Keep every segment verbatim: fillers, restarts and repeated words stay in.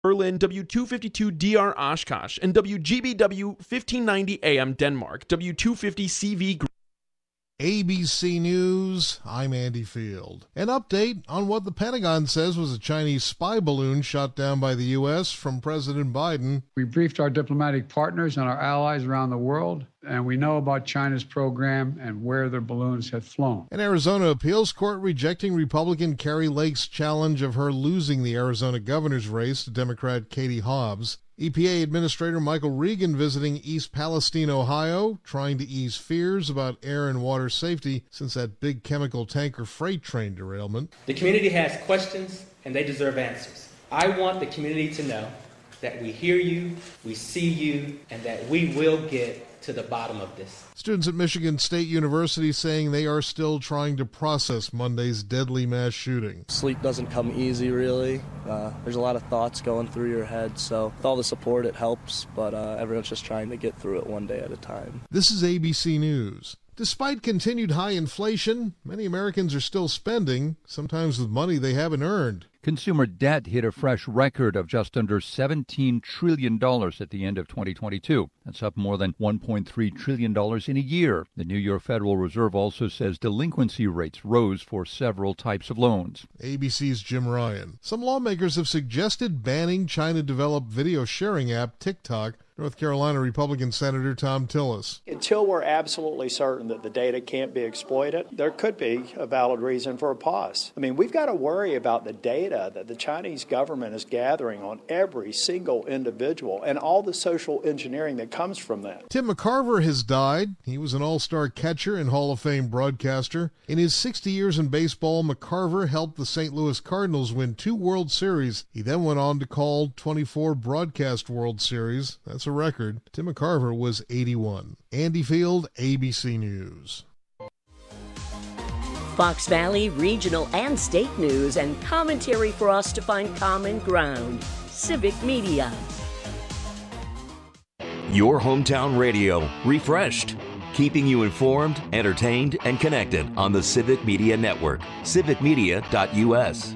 Berlin, W two fifty-two D R Oshkosh, and W G B W fifteen ninety A M Denmark, W two fifty C V. A B C News, I'm Andy Field. An update on what the Pentagon says was a Chinese spy balloon shot down by the U S from President Biden. We briefed our diplomatic partners and our allies around the world, and we know about China's program and where their balloons have flown. An Arizona appeals court rejecting Republican Kari Lake's challenge of her losing the Arizona governor's race to Democrat Katie Hobbs. E P A Administrator Michael Regan visiting East Palestine, Ohio, trying to ease fears about air and water safety since that big chemical tanker freight train derailment. The community has questions, and they deserve answers. I want the community to know that we hear you, we see you, and that we will get to the bottom of this. Students at Michigan State University saying they are still trying to process Monday's deadly mass shooting. Sleep doesn't come easy, really. Uh, there's a lot of thoughts going through your head, so with all the support, it helps, but uh, everyone's just trying to get through it one day at a time. This is A B C News. Despite continued high inflation, many Americans are still spending, sometimes with money they haven't earned. Consumer debt hit a fresh record of just under seventeen trillion dollars at the end of twenty twenty-two. That's up more than one point three trillion dollars in a year. The New York Federal Reserve also says delinquency rates rose for several types of loans. A B C's Jim Ryan. Some lawmakers have suggested banning China-developed video sharing app TikTok. North Carolina Republican Senator Tom Tillis. Until we're absolutely certain that the data can't be exploited, there could be a valid reason for a pause. I mean, we've got to worry about the data that the Chinese government is gathering on every single individual and all the social engineering that comes from that. Tim McCarver has died. He was an all-star catcher and Hall of Fame broadcaster. In his sixty years in baseball, McCarver helped the Saint Louis Cardinals win two World Series. He then went on to call twenty-four broadcast World Series. That's a record. Tim McCarver was eighty-one. Andy Field, A B C News. Fox Valley regional and state news and commentary for us to find common ground. Civic Media. Your hometown radio, refreshed. Keeping you informed, entertained, and connected on the Civic Media Network. civic media dot u s.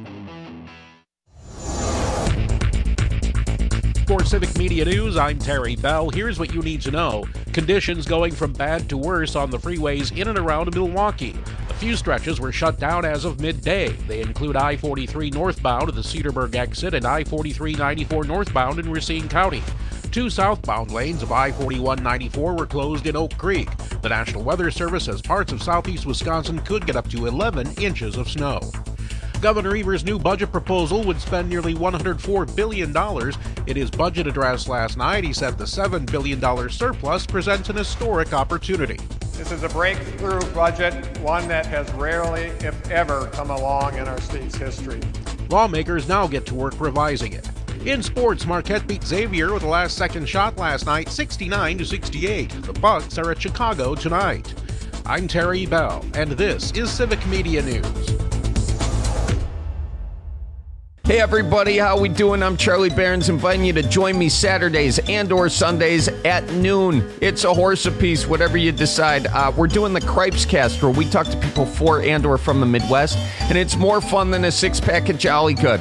For Civic Media News, I'm Terry Bell. Here's what you need to know. Conditions going from bad to worse on the freeways in and around Milwaukee. A few stretches were shut down as of midday. They include I forty-three northbound at the Cedarburg exit and I forty-three ninety-four northbound in Racine County. Two southbound lanes of I forty-one ninety-four were closed in Oak Creek. The National Weather Service says parts of southeast Wisconsin could get up to eleven inches of snow. Governor Evers' new budget proposal would spend nearly one hundred four billion dollars. In his budget address last night, he said the seven billion dollars surplus presents an historic opportunity. This is a breakthrough budget, one that has rarely, if ever, come along in our state's history. Lawmakers now get to work revising it. In sports, Marquette beat Xavier with a last-second shot last night, sixty-nine to sixty-eight. The Bucks are at Chicago tonight. I'm Terry Bell, and this is Civic Media News. Hey everybody, how we doing? I'm Charlie Barons, inviting you to join me Saturdays and or Sundays at noon. It's a horse apiece, whatever you decide. Uh, we're doing the Cripes Cast, where we talk to people for and or from the Midwest, and it's more fun than a six-pack of Jolly Good.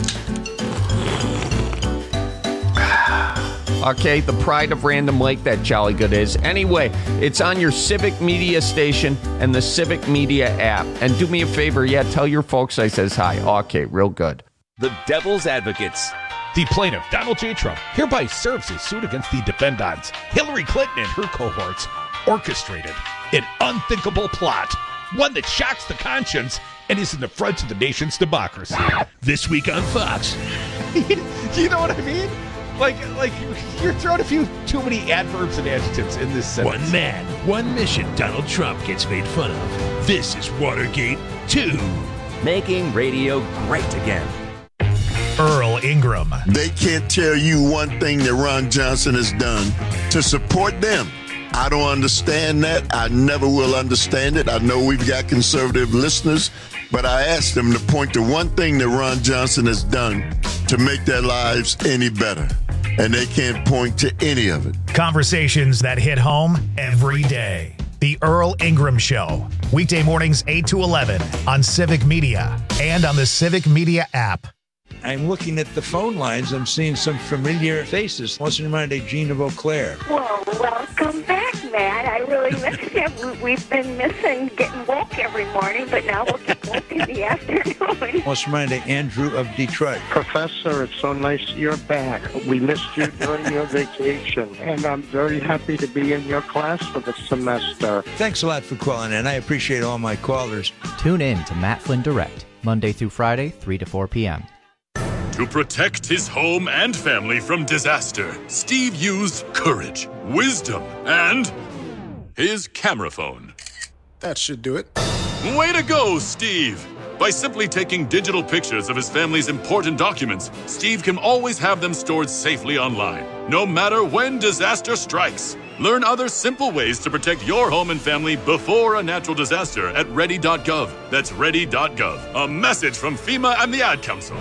Okay, the pride of Random Lake, that Jolly Good is. Anyway, it's on your Civic Media station and the Civic Media app. And do me a favor, yeah, tell your folks I says hi. Okay, real good. The Devil's Advocates. The plaintiff, Donald J. Trump, hereby serves his suit against the defendants, Hillary Clinton and her cohorts, orchestrated an unthinkable plot, one that shocks the conscience and is an affront to the nation's democracy. This week on Fox. You know what I mean? Like, like you're throwing a few too many adverbs and adjectives in this sentence. One man, one mission. Donald Trump gets made fun of. This is Watergate two. Making radio great again. Earl Ingram. They can't tell you one thing that Ron Johnson has done to support them. I don't understand that. I never will understand it. I know we've got conservative listeners, but I asked them to point to one thing that Ron Johnson has done to make their lives any better. And they can't point to any of it. Conversations that hit home every day. The Earl Ingram Show. Weekday mornings eight to eleven on Civic Media and on the Civic Media app. I'm looking at the phone lines. I'm seeing some familiar faces. What's in mind, Jean of Eau Claire? Well, welcome back, Matt. I really miss you. We've been missing getting woke every morning, but now we'll get woke in the afternoon. What's in mind, Andrew of Detroit? Professor, it's so nice you're back. We missed you during your vacation, and I'm very happy to be in your class for the semester. Thanks a lot for calling in. I appreciate all my callers. Tune in to Matt Flynn Direct, Monday through Friday, three to four p.m. To protect his home and family from disaster, Steve used courage, wisdom, and his camera phone. That should do it. Way to go, Steve! By simply taking digital pictures of his family's important documents, Steve can always have them stored safely online, no matter when disaster strikes. Learn other simple ways to protect your home and family before a natural disaster at ready dot gov. That's ready dot gov. A message from FEMA and the Ad Council.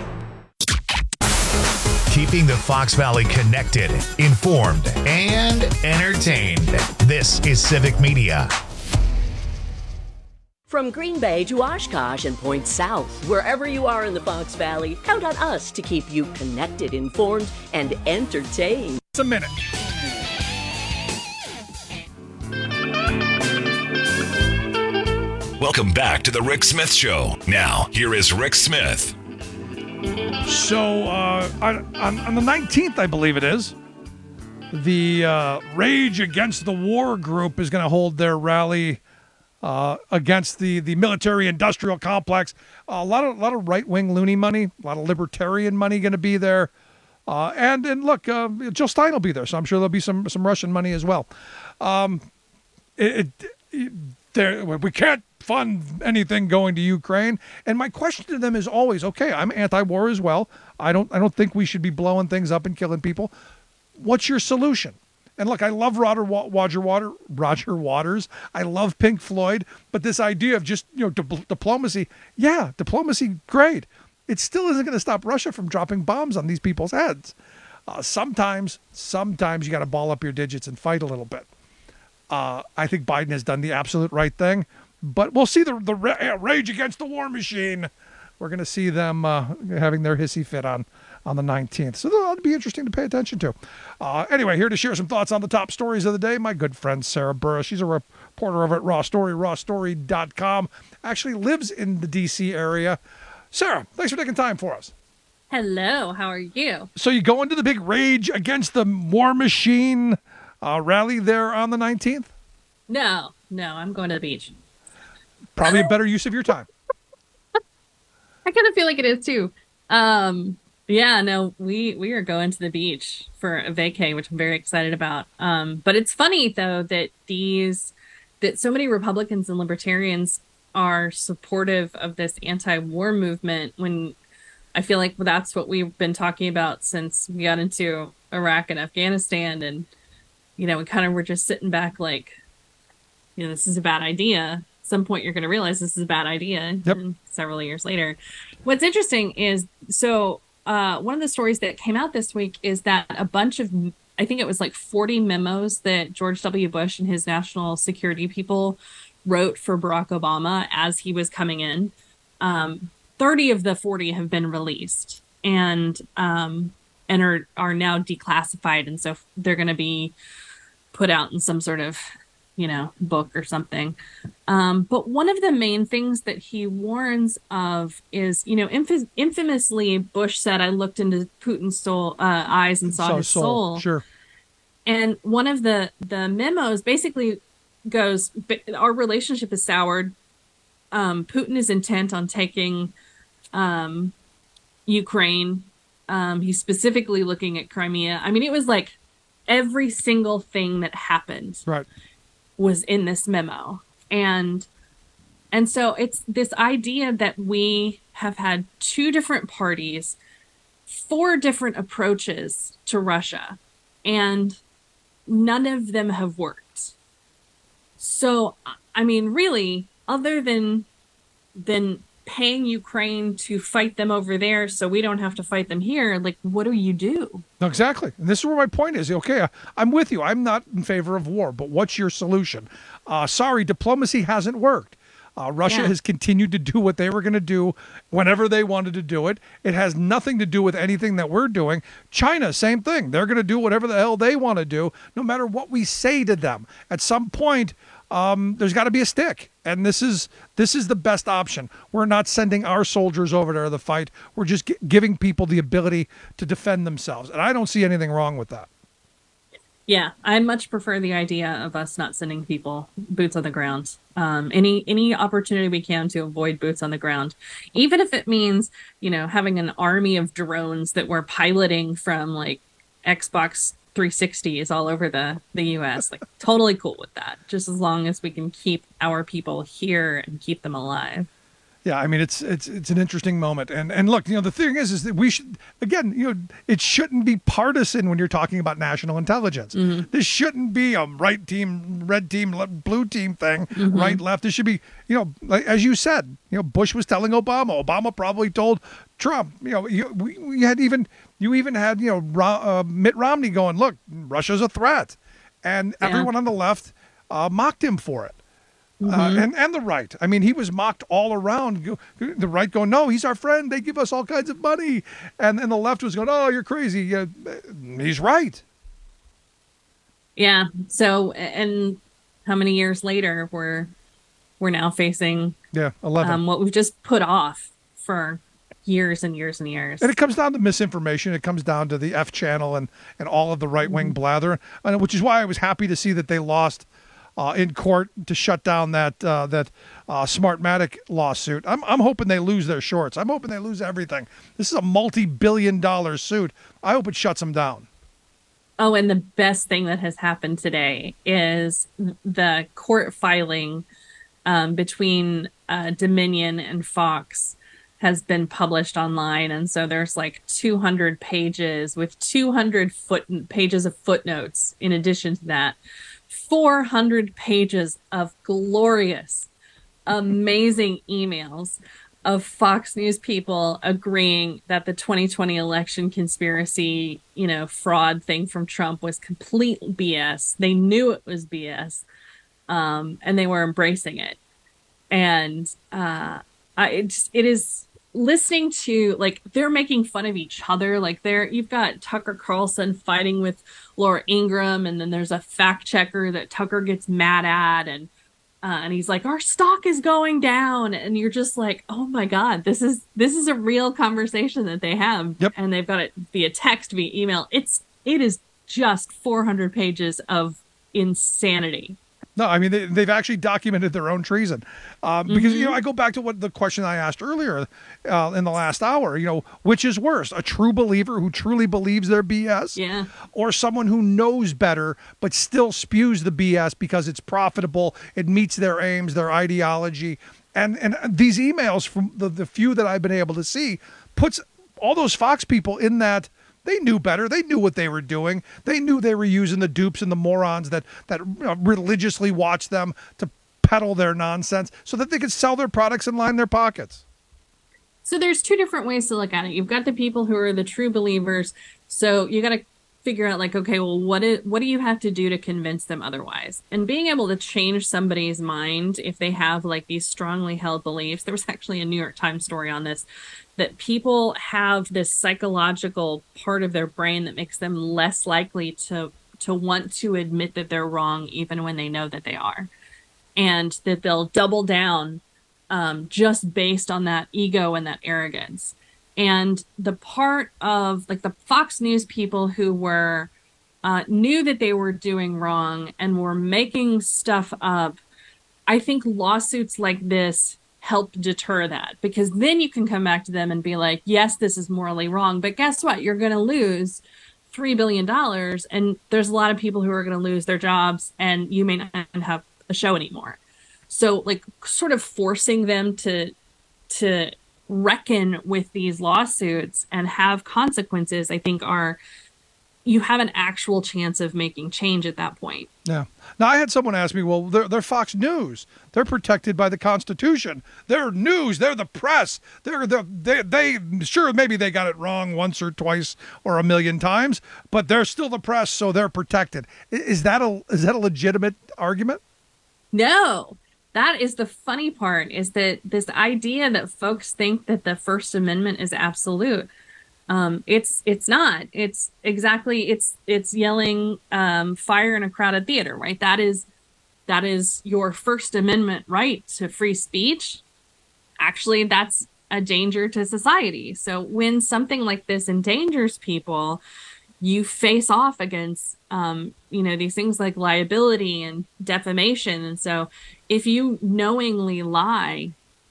Keeping the Fox Valley connected, informed, and entertained. This is Civic Media. From Green Bay to Oshkosh and points south, wherever you are in the Fox Valley, count on us to keep you connected, informed, and entertained. It's a minute. Welcome back to the Rick Smith Show. Now, here is Rick Smith. So, uh, on, on, on the nineteenth, I believe it is, the uh, Rage Against the War group is going to hold their rally uh, against the, the military-industrial complex. Uh, a lot of a lot of right-wing loony money, a lot of libertarian money going to be there. Uh, and, and look, uh, Jill Stein will be there, so I'm sure there'll be some, some Russian money as well. Um, it, it, there, we can't fund anything going to Ukraine. And my question to them is always, okay, I'm anti-war as well. I don't I don't think we should be blowing things up and killing people. What's your solution? And look, I love Roger, Roger, Water, Roger Waters. I love Pink Floyd. But this idea of just, you know, di- diplomacy, yeah, diplomacy, great. It still isn't going to stop Russia from dropping bombs on these people's heads. Uh, sometimes, sometimes you got to ball up your digits and fight a little bit. Uh, I think Biden has done the absolute right thing. But we'll see the, the Rage Against the War Machine. We're going to see them uh, having their hissy fit on, on the nineteenth. So that'll be interesting to pay attention to. Uh, anyway, here to share some thoughts on the top stories of the day, my good friend Sarah Burris. She's a reporter over at Raw Story, raw story dot com. Actually lives in the D C area. Sarah, thanks for taking time for us. Hello, how are you? So you go into the big Rage Against the War Machine uh, rally there on the nineteenth? No, no, I'm going to the beach. Probably a better use of your time. I kind of feel like it is too. Um, yeah, no, we we are going to the beach for a vacay, which I'm very excited about. Um, but it's funny though that these that so many Republicans and libertarians are supportive of this anti-war movement when I feel like that's what we've been talking about since we got into Iraq and Afghanistan, and you know, we kind of were just sitting back like, you know, this is a bad idea. At some point you're going to realize this is a bad idea. Yep. And several years later. What's interesting is, so uh, one of the stories that came out this week is that a bunch of, I think it was like forty memos that George W. Bush and his national security people wrote for Barack Obama as he was coming in. Um, thirty of the forty have been released and um, and are, are now declassified. And so they're going to be put out in some sort of, you know, book or something. Um, but one of the main things that he warns of is, you know, inf- infamously, Bush said, I looked into Putin's soul, uh, eyes and saw, saw his soul. soul. Sure. And one of the, the memos basically goes, our relationship is soured. Um, Putin is intent on taking um, Ukraine. Um, he's specifically looking at Crimea. I mean, it was like every single thing that happened. Right. Was in this memo. And and so it's this idea that we have had two different parties, four different approaches to Russia, and none of them have worked. So, I mean, really, other than than paying Ukraine to fight them over there so we don't have to fight them here, like, what do you do? No, exactly. And this is where my point is. Okay, I'm with you. I'm not in favor of war, but what's your solution? Uh, sorry, diplomacy hasn't worked. Uh, Russia Yeah. has continued to do what they were going to do whenever they wanted to do it. It has nothing to do with anything that we're doing. China, same thing. They're going to do whatever the hell they want to do, no matter what we say to them. At some point, um, there's got to be a stick, and this is this is the best option. We're not sending our soldiers over there to fight. We're just gi- giving people the ability to defend themselves, and I don't see anything wrong with that. Yeah, I much prefer the idea of us not sending people boots on the ground. Um, any any opportunity we can to avoid boots on the ground, even if it means, you know, having an army of drones that we're piloting from like Xbox three sixties all over the the U S. Like, totally cool with that, just as long as we can keep our people here and keep them alive. Yeah, I mean, it's it's it's an interesting moment, and and look, you know, the thing is, is that we should, again, you know, it shouldn't be partisan when you're talking about national intelligence. Mm-hmm. This shouldn't be a right team, red team, le- blue team thing, Mm-hmm. right, left. This should be, you know, like as you said, you know, Bush was telling Obama, Obama probably told Trump, you know, you we, we had even you even had you know Ro- uh, Mitt Romney going, look, Russia's a threat, and Yeah. everyone on the left uh, mocked him for it. Uh, Mhm. and, and the right. I mean, he was mocked all around. The right going, no, he's our friend. They give us all kinds of money. And and the left was going, oh, you're crazy. Uh, he's right. Yeah. So, and how many years later we're we're now facing Yeah, eleven. um, what we've just put off for years and years and years. And it comes down to misinformation. It comes down to the F channel and, and all of the right-wing blather, and which is why I was happy to see that they lost uh, in court to shut down that uh, that uh, Smartmatic lawsuit. I'm I'm hoping they lose their shorts. I'm hoping they lose everything. This is a multi-billion dollar suit. I hope it shuts them down. Oh, and the best thing that has happened today is the court filing um, between uh, Dominion and Fox has been published online. And so there's like two hundred pages with two hundred foot pages of footnotes. In addition to that, four hundred pages of glorious, amazing emails of Fox News people agreeing that the twenty twenty election conspiracy, you know, fraud thing from Trump was complete B S. They knew it was B S, um, and they were embracing it. And uh, I, it, just, it is listening to, like, they're making fun of each other. Like, they're, you've got Tucker Carlson fighting with Laura Ingraham, and then there's a fact checker that Tucker gets mad at, and Uh, and he's like, our stock is going down. And you're just like, oh my God, this is this is a real conversation that they have. Yep. And they've got it via text, via email. It's it is just four hundred pages of insanity. No, I mean, they, they've actually documented their own treason. Uh, because, Mm-hmm. you know, I go back to what the question I asked earlier uh, in the last hour, you know, which is worse, a true believer who truly believes their B S? Yeah. Or someone who knows better but still spews the B S because it's profitable, it meets their aims, their ideology. And and these emails from the, the few that I've been able to see puts all those Fox people in that. They knew better. They knew what they were doing. They knew they were using the dupes and the morons that that you know, religiously watch them to peddle their nonsense so that they could sell their products and line their pockets. So there's two different ways to look at it. You've got the people who are the true believers. So you got to figure out, like, okay, well, what is, what do you have to do to convince them otherwise? And being able to change somebody's mind if they have like these strongly held beliefs. There was actually a New York Times story on this, that people have this psychological part of their brain that makes them less likely to to want to admit that they're wrong, even when they know that they are, and that they'll double down um, just based on that ego and that arrogance. And the part of like the Fox News people who were uh, knew that they were doing wrong and were making stuff up, I think lawsuits like this help deter that, because then you can come back to them and be like, yes, this is morally wrong, but guess what? You're going to lose three billion dollars, and there's a lot of people who are going to lose their jobs, and you may not have a show anymore. So like sort of forcing them to to reckon with these lawsuits and have consequences, I think are, you have an actual chance of making change at that point. Yeah. Now, I had someone ask me, well, they're, they're Fox News. They're protected by the Constitution. They're news. They're the press. They're the, they, they, sure, maybe they got it wrong once or twice or a million times, but they're still the press, so they're protected. Is that a, is that a legitimate argument? No, that is the funny part, is that this idea that folks think that the First Amendment is absolute. Um, it's it's not. It's exactly it's it's yelling um, fire in a crowded theater, right? That is that is your First Amendment right to free speech. Actually, that's a danger to society. So when something like this endangers people, you face off against um, you know, these things like liability and defamation. And so if you knowingly lie,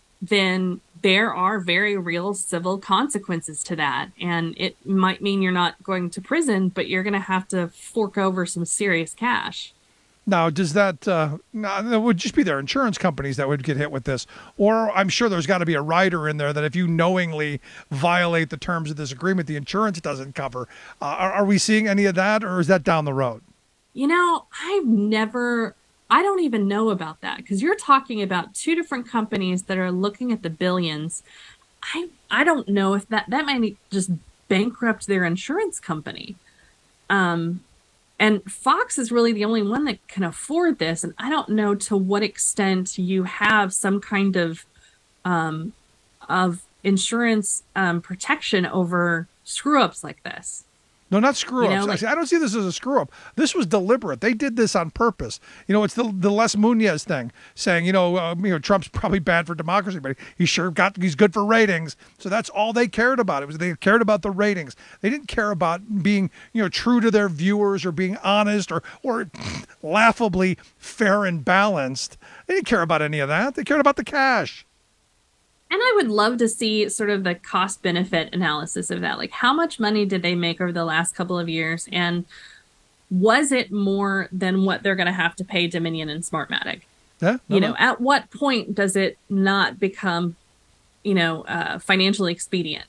then there are very real civil consequences to that. And it might mean you're not going to prison, but you're going to have to fork over some serious cash. Now, does that, uh, no, that would just be their insurance companies that would get hit with this. Or I'm sure there's got to be a rider in there that if you knowingly violate the terms of this agreement, the insurance doesn't cover. Uh, are, are we seeing any of that, or is that down the road? You know, I've never... I don't even know about that, because you're talking about two different companies that are looking at the billions. I I don't know if that that might just bankrupt their insurance company. Um, and Fox is really the only one that can afford this, and I don't know to what extent you have some kind of um, of insurance um, protection over screw ups like this. No, not screw ups. You know, like, I don't see this as a screw up. This was deliberate. They did this on purpose. You know, it's the the Les Moonves thing, saying, you know, uh, you know, Trump's probably bad for democracy, but he sure got he's good for ratings. So that's all they cared about. It was they cared about the ratings. They didn't care about being, you know, true to their viewers or being honest or or laughably fair and balanced. They didn't care about any of that. They cared about the cash. And I would love to see sort of the cost benefit analysis of that. Like, how much money did they make over the last couple of years? And was it more than what they're going to have to pay Dominion and Smartmatic? Yeah, no, you know, no. at what point does it not become, you know, uh, financially expedient?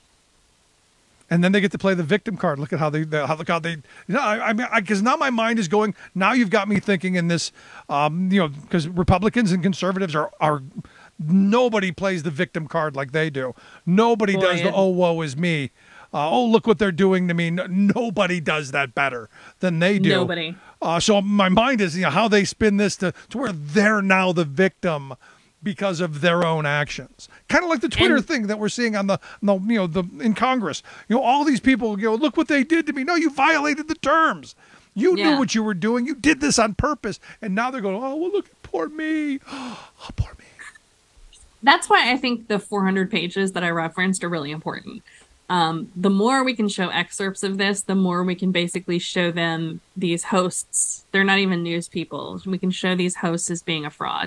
And then they get to play the victim card. Look at how they, how look how they. You know, I, I mean, because now my mind is going. Now you've got me thinking in this, um, you know, because Republicans and conservatives are are. Nobody plays the victim card like they do. Nobody Boy, does the it- oh woe is me. Uh, oh look what they're doing to me. No, nobody does that better than they do. Nobody. Uh, so my mind is, you know, how they spin this to to where they're now the victim because of their own actions. Kind of like the Twitter And- thing that we're seeing on the, the you know the in Congress. You know, all these people, you know, look what they did to me. No, you violated the terms. You Yeah. knew what you were doing. You did this on purpose, and now they're going, oh well, look at poor me. Oh, poor me. That's why I think the four hundred pages that I referenced are really important. Um, the more we can show excerpts of this, the more we can basically show them these hosts. They're not even news people. We can show these hosts as being a fraud.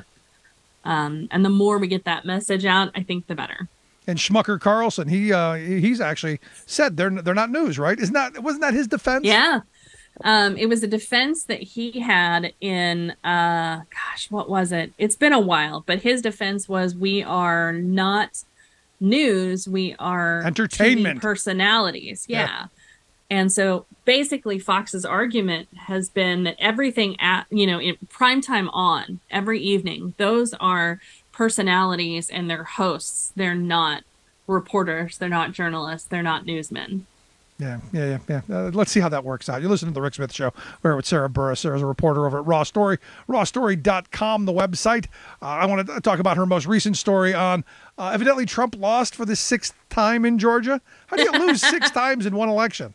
Um, and the more we get that message out, I think the better. And Schmucker Carlson, he uh, he's actually said they're they're not news, right? Isn't that wasn't that his defense? Yeah. Um, it was a defense that he had in, uh, gosh, what was it? It's been a while, but his defense was, we are not news. We are Entertainment. T V personalities. Yeah. Yeah. And so basically Fox's argument has been that everything at, you know, in primetime on every evening, those are personalities and they're hosts. They're not reporters. They're not journalists. They're not newsmen. Yeah, yeah, yeah, yeah. Uh, let's see how that works out. You listen to the Rick Smith Show. We're with Sarah Burris. Sarah's a reporter over at Raw Story, raw story dot com, the website. Uh, I want to talk about her most recent story on, uh, evidently Trump lost for the sixth time in Georgia. How do you lose six times in one election?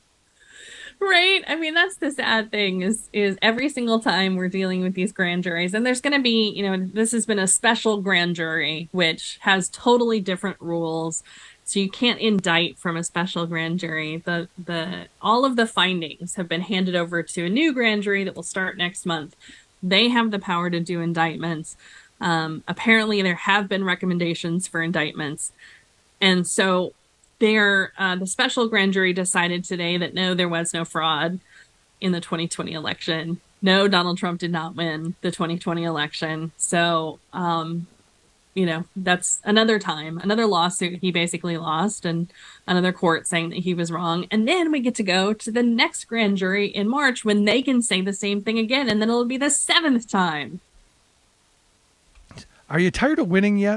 Right. I mean, that's the sad thing is, is every single time we're dealing with these grand juries, and there's going to be, you know, this has been a special grand jury, which has totally different rules. So you can't indict from a special grand jury. The the all of the findings have been handed over to a new grand jury that will start next month. They have the power to do indictments. Um, apparently, there have been recommendations for indictments, and so there, uh, the special grand jury decided today that no, there was no fraud in the twenty twenty election. No, Donald Trump did not win the twenty twenty election. So. Um, You know, that's another time, another lawsuit he basically lost, and another court saying that he was wrong. And then we get to go to the next grand jury in March when they can say the same thing again, and then it'll be the seventh time. Are you tired of winning yet?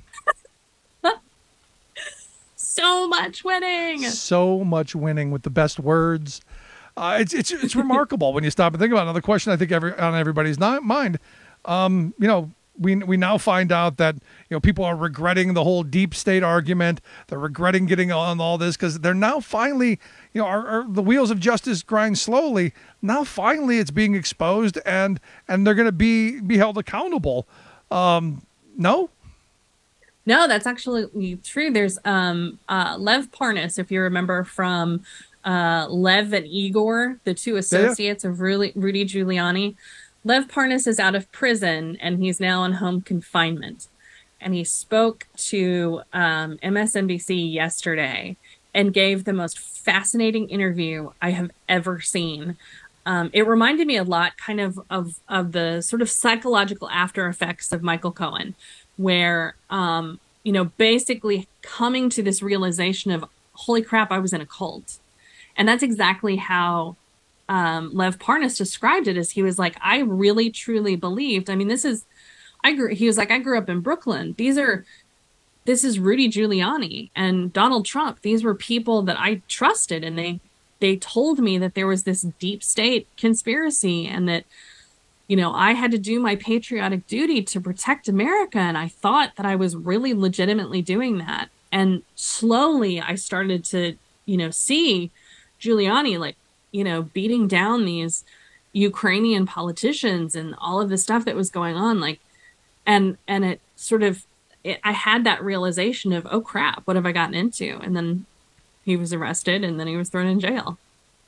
So much winning. So much winning with the best words. Uh, it's it's it's remarkable when you stop and think about it. Another question I think every on everybody's not mind. Um, you know. we we now find out that, you know, people are regretting the whole deep state argument. They're regretting getting on all this because they're now finally, you know, our, our, the wheels of justice grind slowly. Now finally it's being exposed and and they're going to be be held accountable. Um, no. No, that's actually true. There's um, uh, Lev Parnas, if you remember from uh, Lev and Igor, the two associates yeah, yeah. of Rudy, Rudy Giuliani. Lev Parnas is out of prison and he's now on home confinement. And he spoke to um, M S N B C yesterday and gave the most fascinating interview I have ever seen. Um, it reminded me a lot kind of, of of the sort of psychological after effects of Michael Cohen, where, um, you know, basically coming to this realization of, holy crap, I was in a cult. And that's exactly how um, Lev Parnas described it, as he was like, I really, truly believed. I mean, this is, I grew, he was like, I grew up in Brooklyn. These are, this is Rudy Giuliani and Donald Trump. These were people that I trusted, and they, they told me that there was this deep state conspiracy and that, you know, I had to do my patriotic duty to protect America. And I thought that I was really legitimately doing that. And slowly I started to, you know, see Giuliani, like, you know, beating down these Ukrainian politicians and all of the stuff that was going on. Like, and, and it sort of, it, I had that realization of, oh crap, what have I gotten into? And then he was arrested and then he was thrown in jail.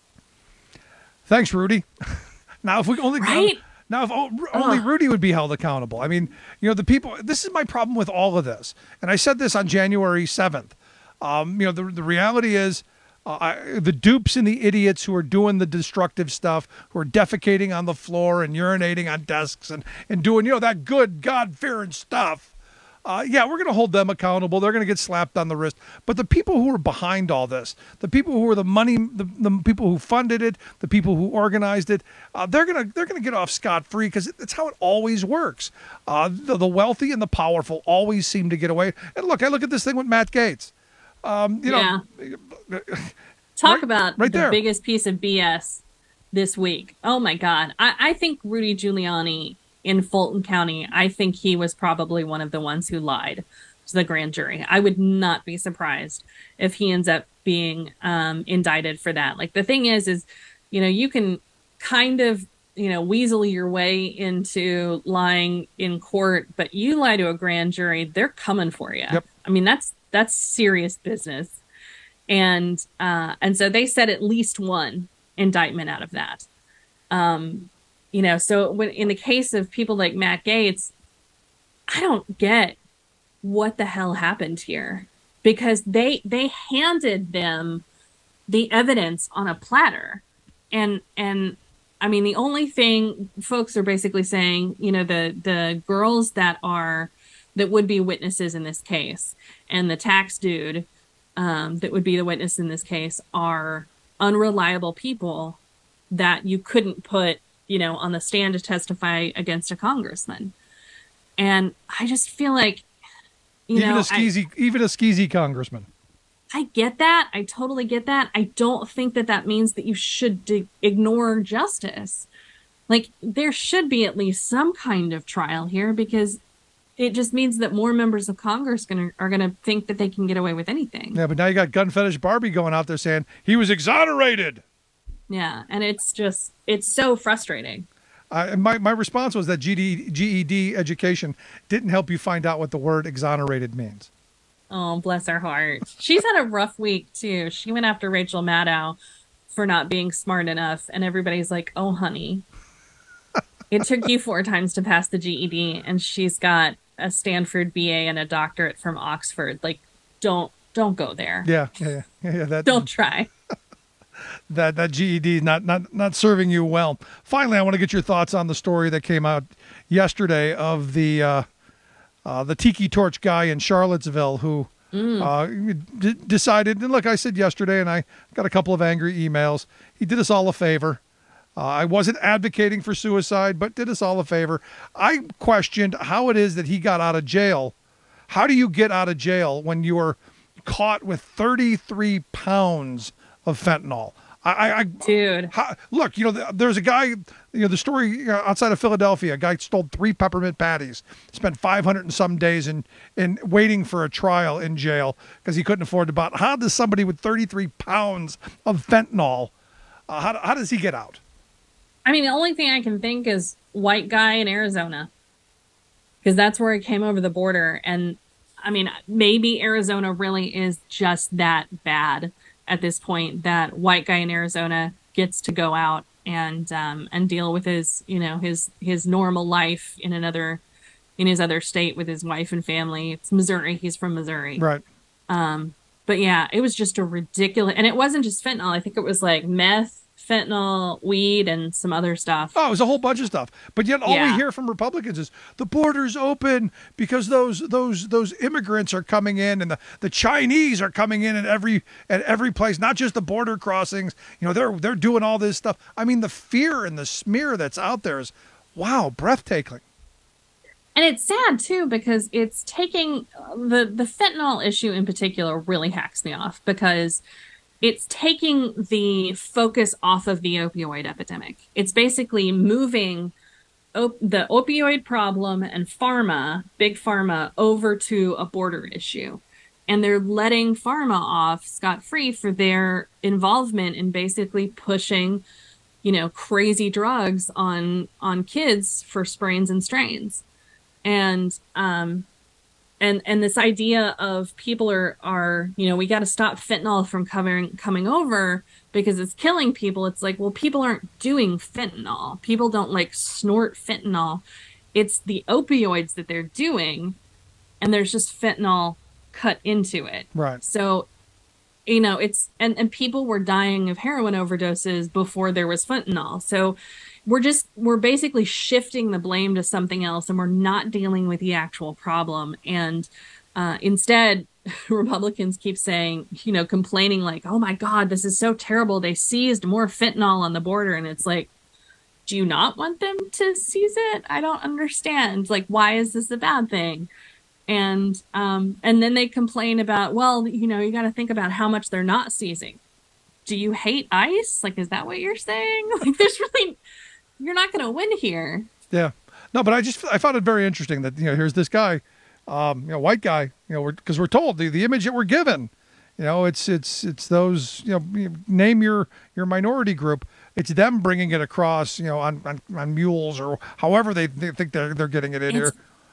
Thanks, Rudy. Now, if we only right? now, if only Rudy would be held accountable. I mean, you know, the people. This is my problem with all of this, and I said this on January seventh. Um, you know, the the reality is, uh, I, the dupes and the idiots who are doing the destructive stuff, who are defecating on the floor and urinating on desks and and doing, you know, that good God-fearing stuff. Uh, yeah, we're going to hold them accountable. They're going to get slapped on the wrist. But the people who are behind all this, the people who are the money, the, the people who funded it, the people who organized it, uh, they're going to they're going to get off scot-free because it's how it always works. Uh, the, the wealthy and the powerful always seem to get away. And look, I look at this thing with Matt Gaetz. Um, you yeah. know, Talk right, about right the there. biggest piece of B S this week. Oh my God. I, I think Rudy Giuliani in Fulton County, I think he was probably one of the ones who lied to the grand jury. I would not be surprised if he ends up being um, indicted for that. Like, the thing is, is, you know, you can kind of, you know, weasel your way into lying in court, but you lie to a grand jury, they're coming for you. Yep. I mean, that's, that's serious business. And, uh, and so they said at least one indictment out of that. Um, You know, so when in the case of people like Matt Gaetz, I don't get what the hell happened here, because they they handed them the evidence on a platter. And and I mean, the only thing folks are basically saying, you know, the the girls that are that would be witnesses in this case and the tax dude um, that would be the witness in this case are unreliable people that you couldn't put, you know, on the stand to testify against a congressman. And I just feel like, you even know, a skeezy, I, even a skeezy congressman. I get that. I totally get that. I don't think that that means that you should de- ignore justice. Like, there should be at least some kind of trial here, because it just means that more members of Congress gonna, are going to think that they can get away with anything. Yeah, but now you got gun fetish Barbie going out there saying he was exonerated. Yeah, and it's just, it's so frustrating. Uh, my, my response was that G E D education didn't help you find out what the word exonerated means. Oh, bless her heart. She's had a rough week, too. She went after Rachel Maddow for not being smart enough, and everybody's like, oh, honey, it took you four times to pass the G E D, and she's got a Stanford B A and a doctorate from Oxford. Like, don't don't go there. Yeah, yeah, yeah. yeah that, don't try. That that G E D not not not serving you well. Finally, I want to get your thoughts on the story that came out yesterday of the uh, uh, the Tiki Torch guy in Charlottesville who mm. uh, d- decided. And look, I said yesterday, and I got a couple of angry emails. He did us all a favor. Uh, I wasn't advocating for suicide, but did us all a favor. I questioned how it is that he got out of jail. How do you get out of jail when you are caught with thirty-three pounds of fentanyl? I, I dude, how, look, you know, there's a guy, you know, the story outside of Philadelphia, a guy stole three peppermint patties, spent five hundred and some days in, in waiting for a trial in jail because he couldn't afford to buy. How does somebody with thirty-three pounds of fentanyl, uh, how, how does he get out? I mean, the only thing I can think is white guy in Arizona, because that's where he came over the border. And I mean, maybe Arizona really is just that bad at this point, that white guy in Arizona gets to go out and um, and deal with his, you know, his his normal life in another, in his other state with his wife and family. It's Missouri. He's from Missouri. Right. Um, but yeah, it was just a ridiculous, and it wasn't just fentanyl. I think it was like meth, fentanyl, weed, and some other stuff. Oh, it was a whole bunch of stuff. But yet all Yeah. we hear from Republicans is the border's open because those those those immigrants are coming in, and the, the Chinese are coming in at every at every place, not just the border crossings. You know, they're they're doing all this stuff. I mean, the fear and the smear that's out there is, wow, breathtaking. And it's sad too, because it's taking the the fentanyl issue in particular really hacks me off, because it's taking the focus off of the opioid epidemic. It's basically moving op- the opioid problem and pharma, big pharma, over to a border issue. And they're letting pharma off scot-free for their involvement in basically pushing, you know, crazy drugs on on kids for sprains and strains. And um And and this idea of people are, are you know, we got to stop fentanyl from coming coming over because it's killing people. It's like, well, people aren't doing fentanyl. People don't like snort fentanyl. It's the opioids that they're doing, and there's just fentanyl cut into it. Right. So, you know, it's and, and people were dying of heroin overdoses before there was fentanyl. So we're just, we're basically shifting the blame to something else, and we're not dealing with the actual problem. And uh, instead, Republicans keep saying, you know, complaining like, oh my God, this is so terrible. They seized more fentanyl on the border. And it's like, do you not want them to seize it? I don't understand. Like, why is this a bad thing? And um, and then they complain about, well, you know, you got to think about how much they're not seizing. Do you hate ICE? Like, is that what you're saying? Like, there's really, you're not going to win here. Yeah. No, but I just, I found it very interesting that, you know, here's this guy, um, you know, white guy, you know, because we're, we're told the, the image that we're given, you know, it's, it's, it's those, you know, name your, your minority group. It's them bringing it across, you know, on, on, on mules or however they, they think they're, they're getting it in It's here.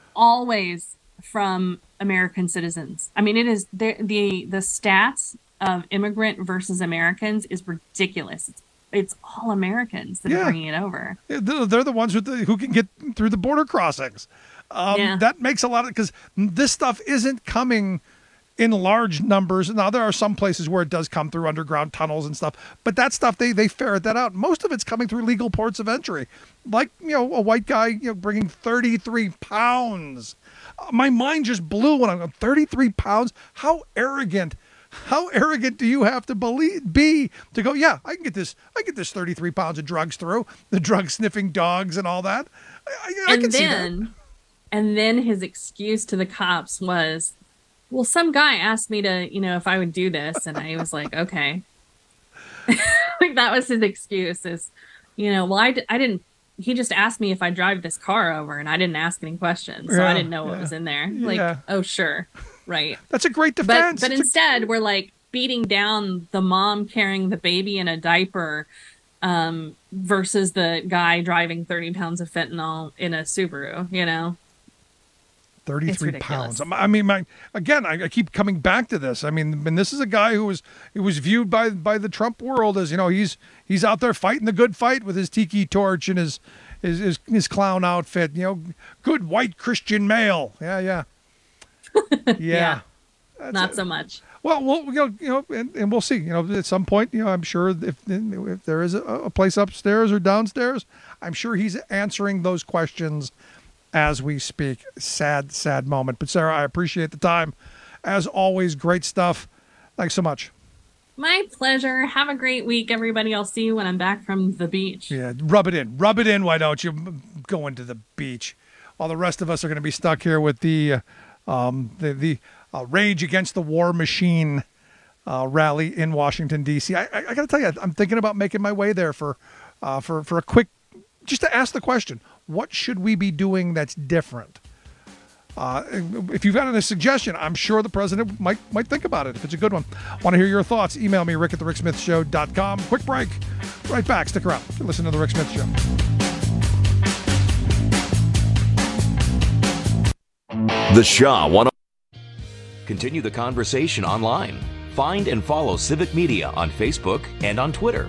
always from American citizens. I mean, it is the, the, the stats of immigrant versus Americans is ridiculous. It's, it's all Americans that Yeah. are bringing it over. Yeah, They're they're the ones who, who can get through the border crossings. Um, Yeah. That makes a lot of, because this stuff isn't coming in large numbers. Now, there are some places where it does come through underground tunnels and stuff, but that stuff, they they ferret that out. Most of it's coming through legal ports of entry. Like, you know, a white guy, you know, bringing thirty-three pounds. Uh, My mind just blew when I'm going, thirty-three pounds? How arrogant. How arrogant do you have to believe, be to go, yeah, I can get this, I get this thirty-three pounds of drugs through, the drug sniffing dogs and all that. I, I, I and can see that. then, and then his excuse to the cops was, well, some guy asked me to, you know, if I would do this. And I was like, okay. Like, that was his excuse is, you know, well, I, d- I didn't, he just asked me if I drive this car over, and I didn't ask any questions. So Yeah, I didn't know what yeah. was in there. Like, Yeah. oh, sure. Right. That's a great defense. But, but It's a- instead, we're like beating down the mom carrying the baby in a diaper um, versus the guy driving thirty pounds of fentanyl in a Subaru, you know? thirty-three ridiculous. pounds. I mean, my, again, I, I keep coming back to this. I mean, and this is a guy who was, who was viewed by, by the Trump world as, you know, he's, he's out there fighting the good fight with his tiki torch and his, his, his, his clown outfit, you know, good white Christian male. Yeah. Yeah. Yeah. Yeah. That's Not it. so much. Well, we'll, you know, you know, and, and we'll see. You know, at some point, you know, I'm sure if if there is a, a place upstairs or downstairs, I'm sure he's answering those questions as we speak. Sad, sad moment. But Sarah, I appreciate the time. As always, great stuff. Thanks so much. My pleasure. Have a great week, everybody. I'll see you when I'm back from the beach. Yeah, rub it in. Rub it in. Why don't you go into the beach? While the rest of us are going to be stuck here with the uh, um, the the uh, Rage Against the War Machine uh, rally in Washington, D C. I, I, I got to tell you, I'm thinking about making my way there for, uh, for, for a quick, just to ask the question, what should we be doing that's different? Uh, if you've got a suggestion, I'm sure the president might might think about it if it's a good one. Want to hear your thoughts? Email me, rick at the rick smith show dot com. Quick break. Right back. Stick around. Listen to The Rick Smith Show. The Shaw one. Continue the conversation online. Find and follow Civic Media on Facebook and on Twitter.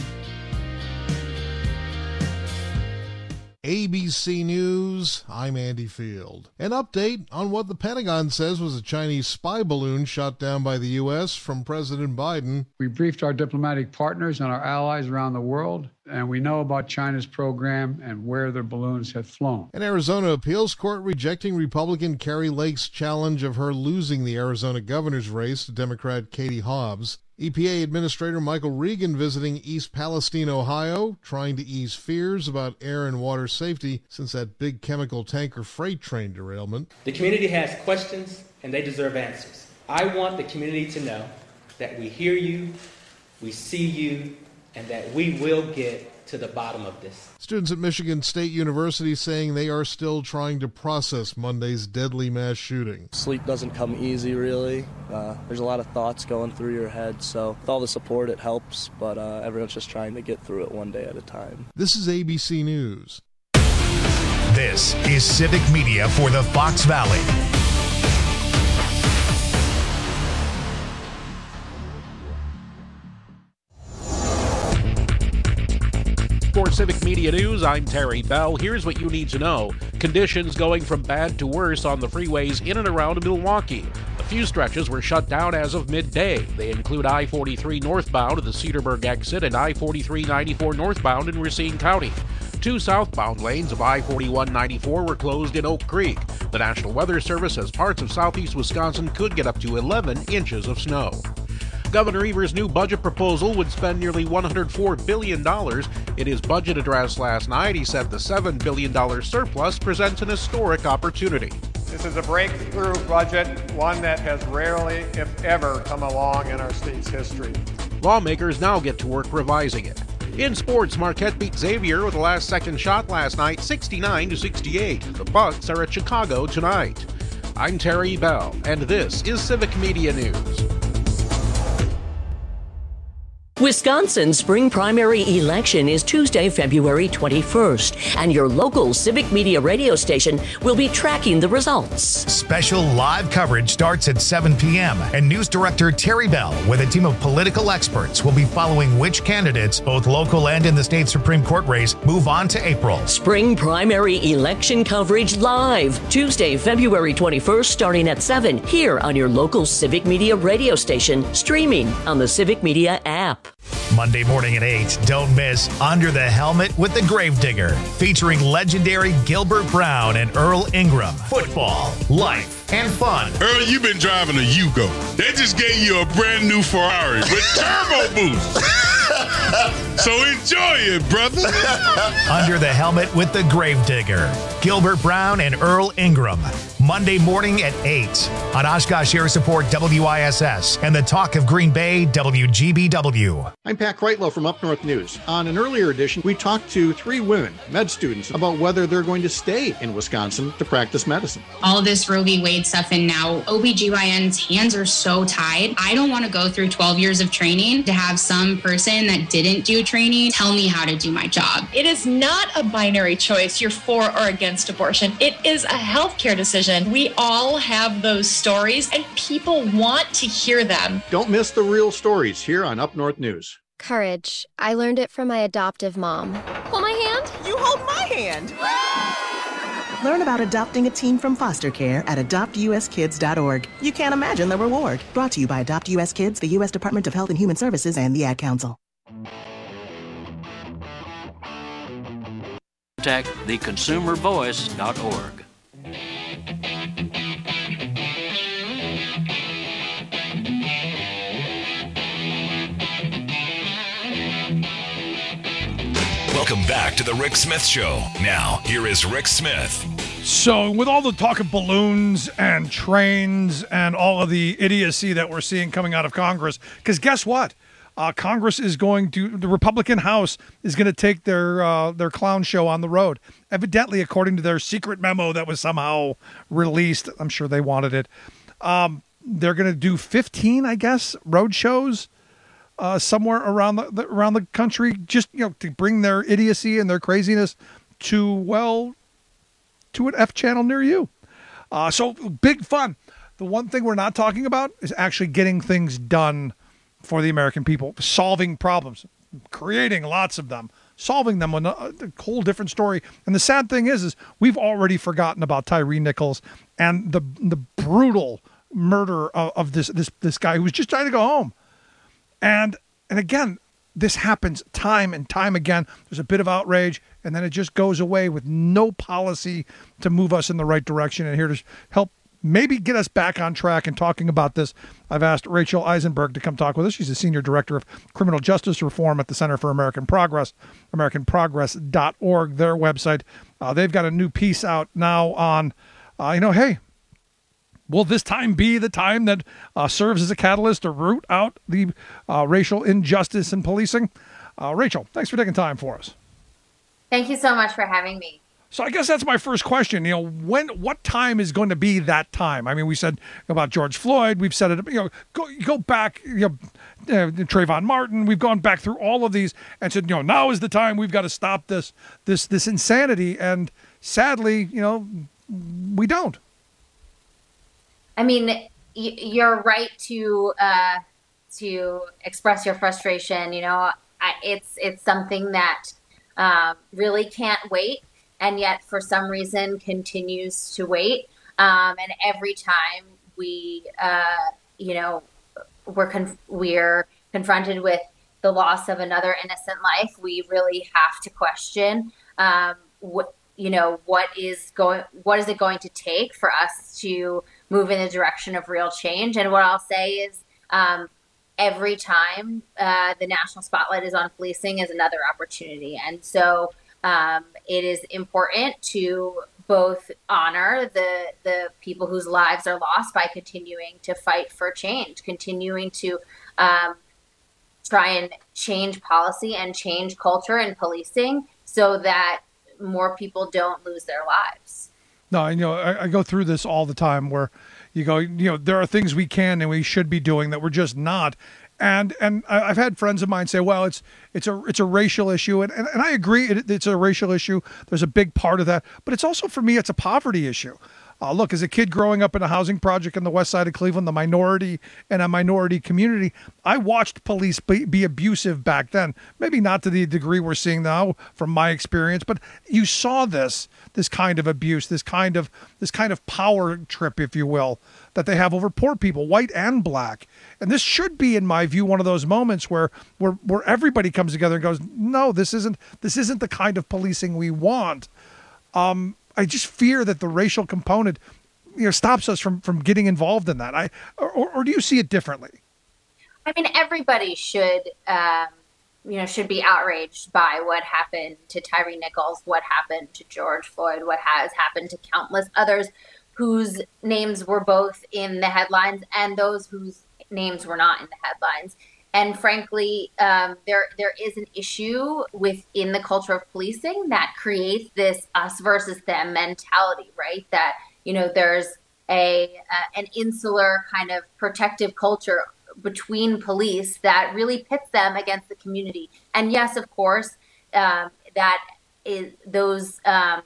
A B C News, I'm Andy Field. An update on what the Pentagon says was a Chinese spy balloon shot down by the U S from President Biden. We briefed our diplomatic partners and our allies around the world, and we know about China's program and where their balloons have flown. An Arizona appeals court rejecting Republican Kari Lake's challenge of her losing the Arizona governor's race to Democrat Katie Hobbs. E P A Administrator Michael Regan visiting East Palestine, Ohio, trying to ease fears about air and water safety since that big chemical tanker freight train derailment. The community has questions and they deserve answers. I want the community to know that we hear you, we see you, and that we will get to the bottom of this. Students at Michigan State University saying they are still trying to process Monday's deadly mass shooting. Sleep doesn't come easy, really. Uh, there's a lot of thoughts going through your head, so with all the support, it helps, but uh, everyone's just trying to get through it one day at a time. This is A B C News. This is Civic Media for the Fox Valley. For Civic Media News, I'm Terry Bell. Here's what you need to know. Conditions going from bad to worse on the freeways in and around Milwaukee. A few stretches were shut down as of midday. They include I forty-three northbound at the Cedarburg exit and I forty-three ninety-four northbound in Racine County. Two southbound lanes of I forty-one ninety-four were closed in Oak Creek. The National Weather Service says parts of southeast Wisconsin could get up to eleven inches of snow. Governor Evers' new budget proposal would spend nearly one hundred four billion dollars. In his budget address last night, he said the seven billion dollars surplus presents an historic opportunity. This is a breakthrough budget, one that has rarely, if ever, come along in our state's history. Lawmakers now get to work revising it. In sports, Marquette beat Xavier with a last-second shot last night, sixty-nine to sixty-eight. The Bucks are at Chicago tonight. I'm Terry Bell, and this is Civic Media News. Wisconsin's spring primary election is Tuesday, February twenty-first, and your local Civic Media radio station will be tracking the results. Special live coverage starts at seven p.m., and News Director Terry Bell, with a team of political experts, will be following which candidates, both local and in the state Supreme Court race, move on to April. Spring primary election coverage live, Tuesday, February twenty-first, starting at seven, here on your local Civic Media radio station, streaming on the Civic Media app. Monday morning at eight, don't miss Under the Helmet with the Gravedigger, featuring legendary Gilbert Brown and Earl Ingram. Football, life, and fun. Earl, you've been driving a Yugo. They just gave you a brand new Ferrari with turbo boost. So enjoy it, brother. Under the Helmet with the Gravedigger, Gilbert Brown and Earl Ingram. Monday morning at eight on Oshkosh Air Support W I S S and the Talk of Green Bay W G B W. I'm Pat Kreitlow from Up North News. On an earlier edition, we talked to three women, med students, about whether they're going to stay in Wisconsin to practice medicine. All this Roe v. Wade stuff, and now O B G Y N's hands are so tied. I don't want to go through twelve years of training to have some person that didn't do training tell me how to do my job. It is not a binary choice, you're for or against abortion. It is a healthcare decision. We all have those stories, and people want to hear them. Don't miss the real stories here on Up North News. Courage. I learned it from my adoptive mom. Hold my hand. You hold my hand. Learn about adopting a teen from foster care at adopt u s kids dot org. You can't imagine the reward. Brought to you by Adopt U S Kids, the U S Department of Health and Human Services, and the Ad Council. Contact the consumer voice dot org. Welcome back to the Rick Smith Show. Now, here is Rick Smith. So with all the talk of balloons and trains and all of the idiocy that we're seeing coming out of Congress, because guess what? Uh, Congress is going to, the Republican House is going to take their uh, their clown show on the road. Evidently, according to their secret memo that was somehow released, I'm sure they wanted it. Um, they're going to do fifteen, I guess, road shows uh, somewhere around the, the around the country, just you know, to bring their idiocy and their craziness to well, to an F channel near you. Uh, so big fun. The one thing we're not talking about is actually getting things done for the American people, solving problems, creating lots of them, solving them, a, a whole different story. And the sad thing is, is we've already forgotten about Tyre Nichols and the the brutal murder of, of this this this guy who was just trying to go home. And and again, this happens time and time again. There's a bit of outrage, and then it just goes away with no policy to move us in the right direction. And here to help maybe get us back on track and talking about this, I've asked Rachel Eisenberg to come talk with us. She's the Senior Director of Criminal Justice Reform at the Center for American Progress, american progress dot org, their website. Uh, they've got a new piece out now on, uh, you know, hey, will this time be the time that uh, serves as a catalyst to root out the uh, racial injustice in policing? Uh, Rachel, thanks for taking time for us. Thank you so much for having me. So I guess that's my first question. You know, when, what time is going to be that time? I mean, we said about George Floyd. We've said it. You know, go go back. You know, uh, Trayvon Martin. We've gone back through all of these and said, you know, now is the time. We've got to stop this this this insanity. And sadly, you know, we don't. I mean, you're right to uh, to express your frustration. You know, I, it's it's something that um, really can't wait. And yet, for some reason, continues to wait. Um, and every time we, uh, you know, we're conf- we're confronted with the loss of another innocent life, we really have to question, um, what you know, what is going, what is it going to take for us to move in the direction of real change? And what I'll say is, um, every time uh, the national spotlight is on policing is another opportunity, and so. Um, it is important to both honor the the people whose lives are lost by continuing to fight for change, continuing to um, try and change policy and change culture in policing so that more people don't lose their lives. No, you know, I, I go through this all the time where you go, you know, there are things we can and we should be doing that we're just not. And and I've had friends of mine say, well, it's it's a it's a racial issue. And, and, and I agree, it, it's a racial issue. There's a big part of that. But it's also, for me, it's a poverty issue. Uh, look, as a kid growing up in a housing project in the west side of Cleveland, the minority and a minority community, I watched police be, be abusive back then. Maybe not to the degree we're seeing now from my experience, but you saw this, this kind of abuse, this kind of this kind of power trip, if you will, that they have over poor people, white and black. And this should be, in my view, one of those moments where where where everybody comes together and goes, no, this isn't this isn't the kind of policing we want. Um, I just fear that the racial component, you know, stops us from, from getting involved in that. I or, or do you see it differently? I mean, everybody should, um, you know, should be outraged by what happened to Tyre Nichols, what happened to George Floyd, what has happened to countless others whose names were both in the headlines and those whose names were not in the headlines. And frankly, um, there there is an issue within the culture of policing that creates this us versus them mentality, right? That, you know, there's a uh, an insular kind of protective culture between police that really pits them against the community. And yes, of course, um, that is those um,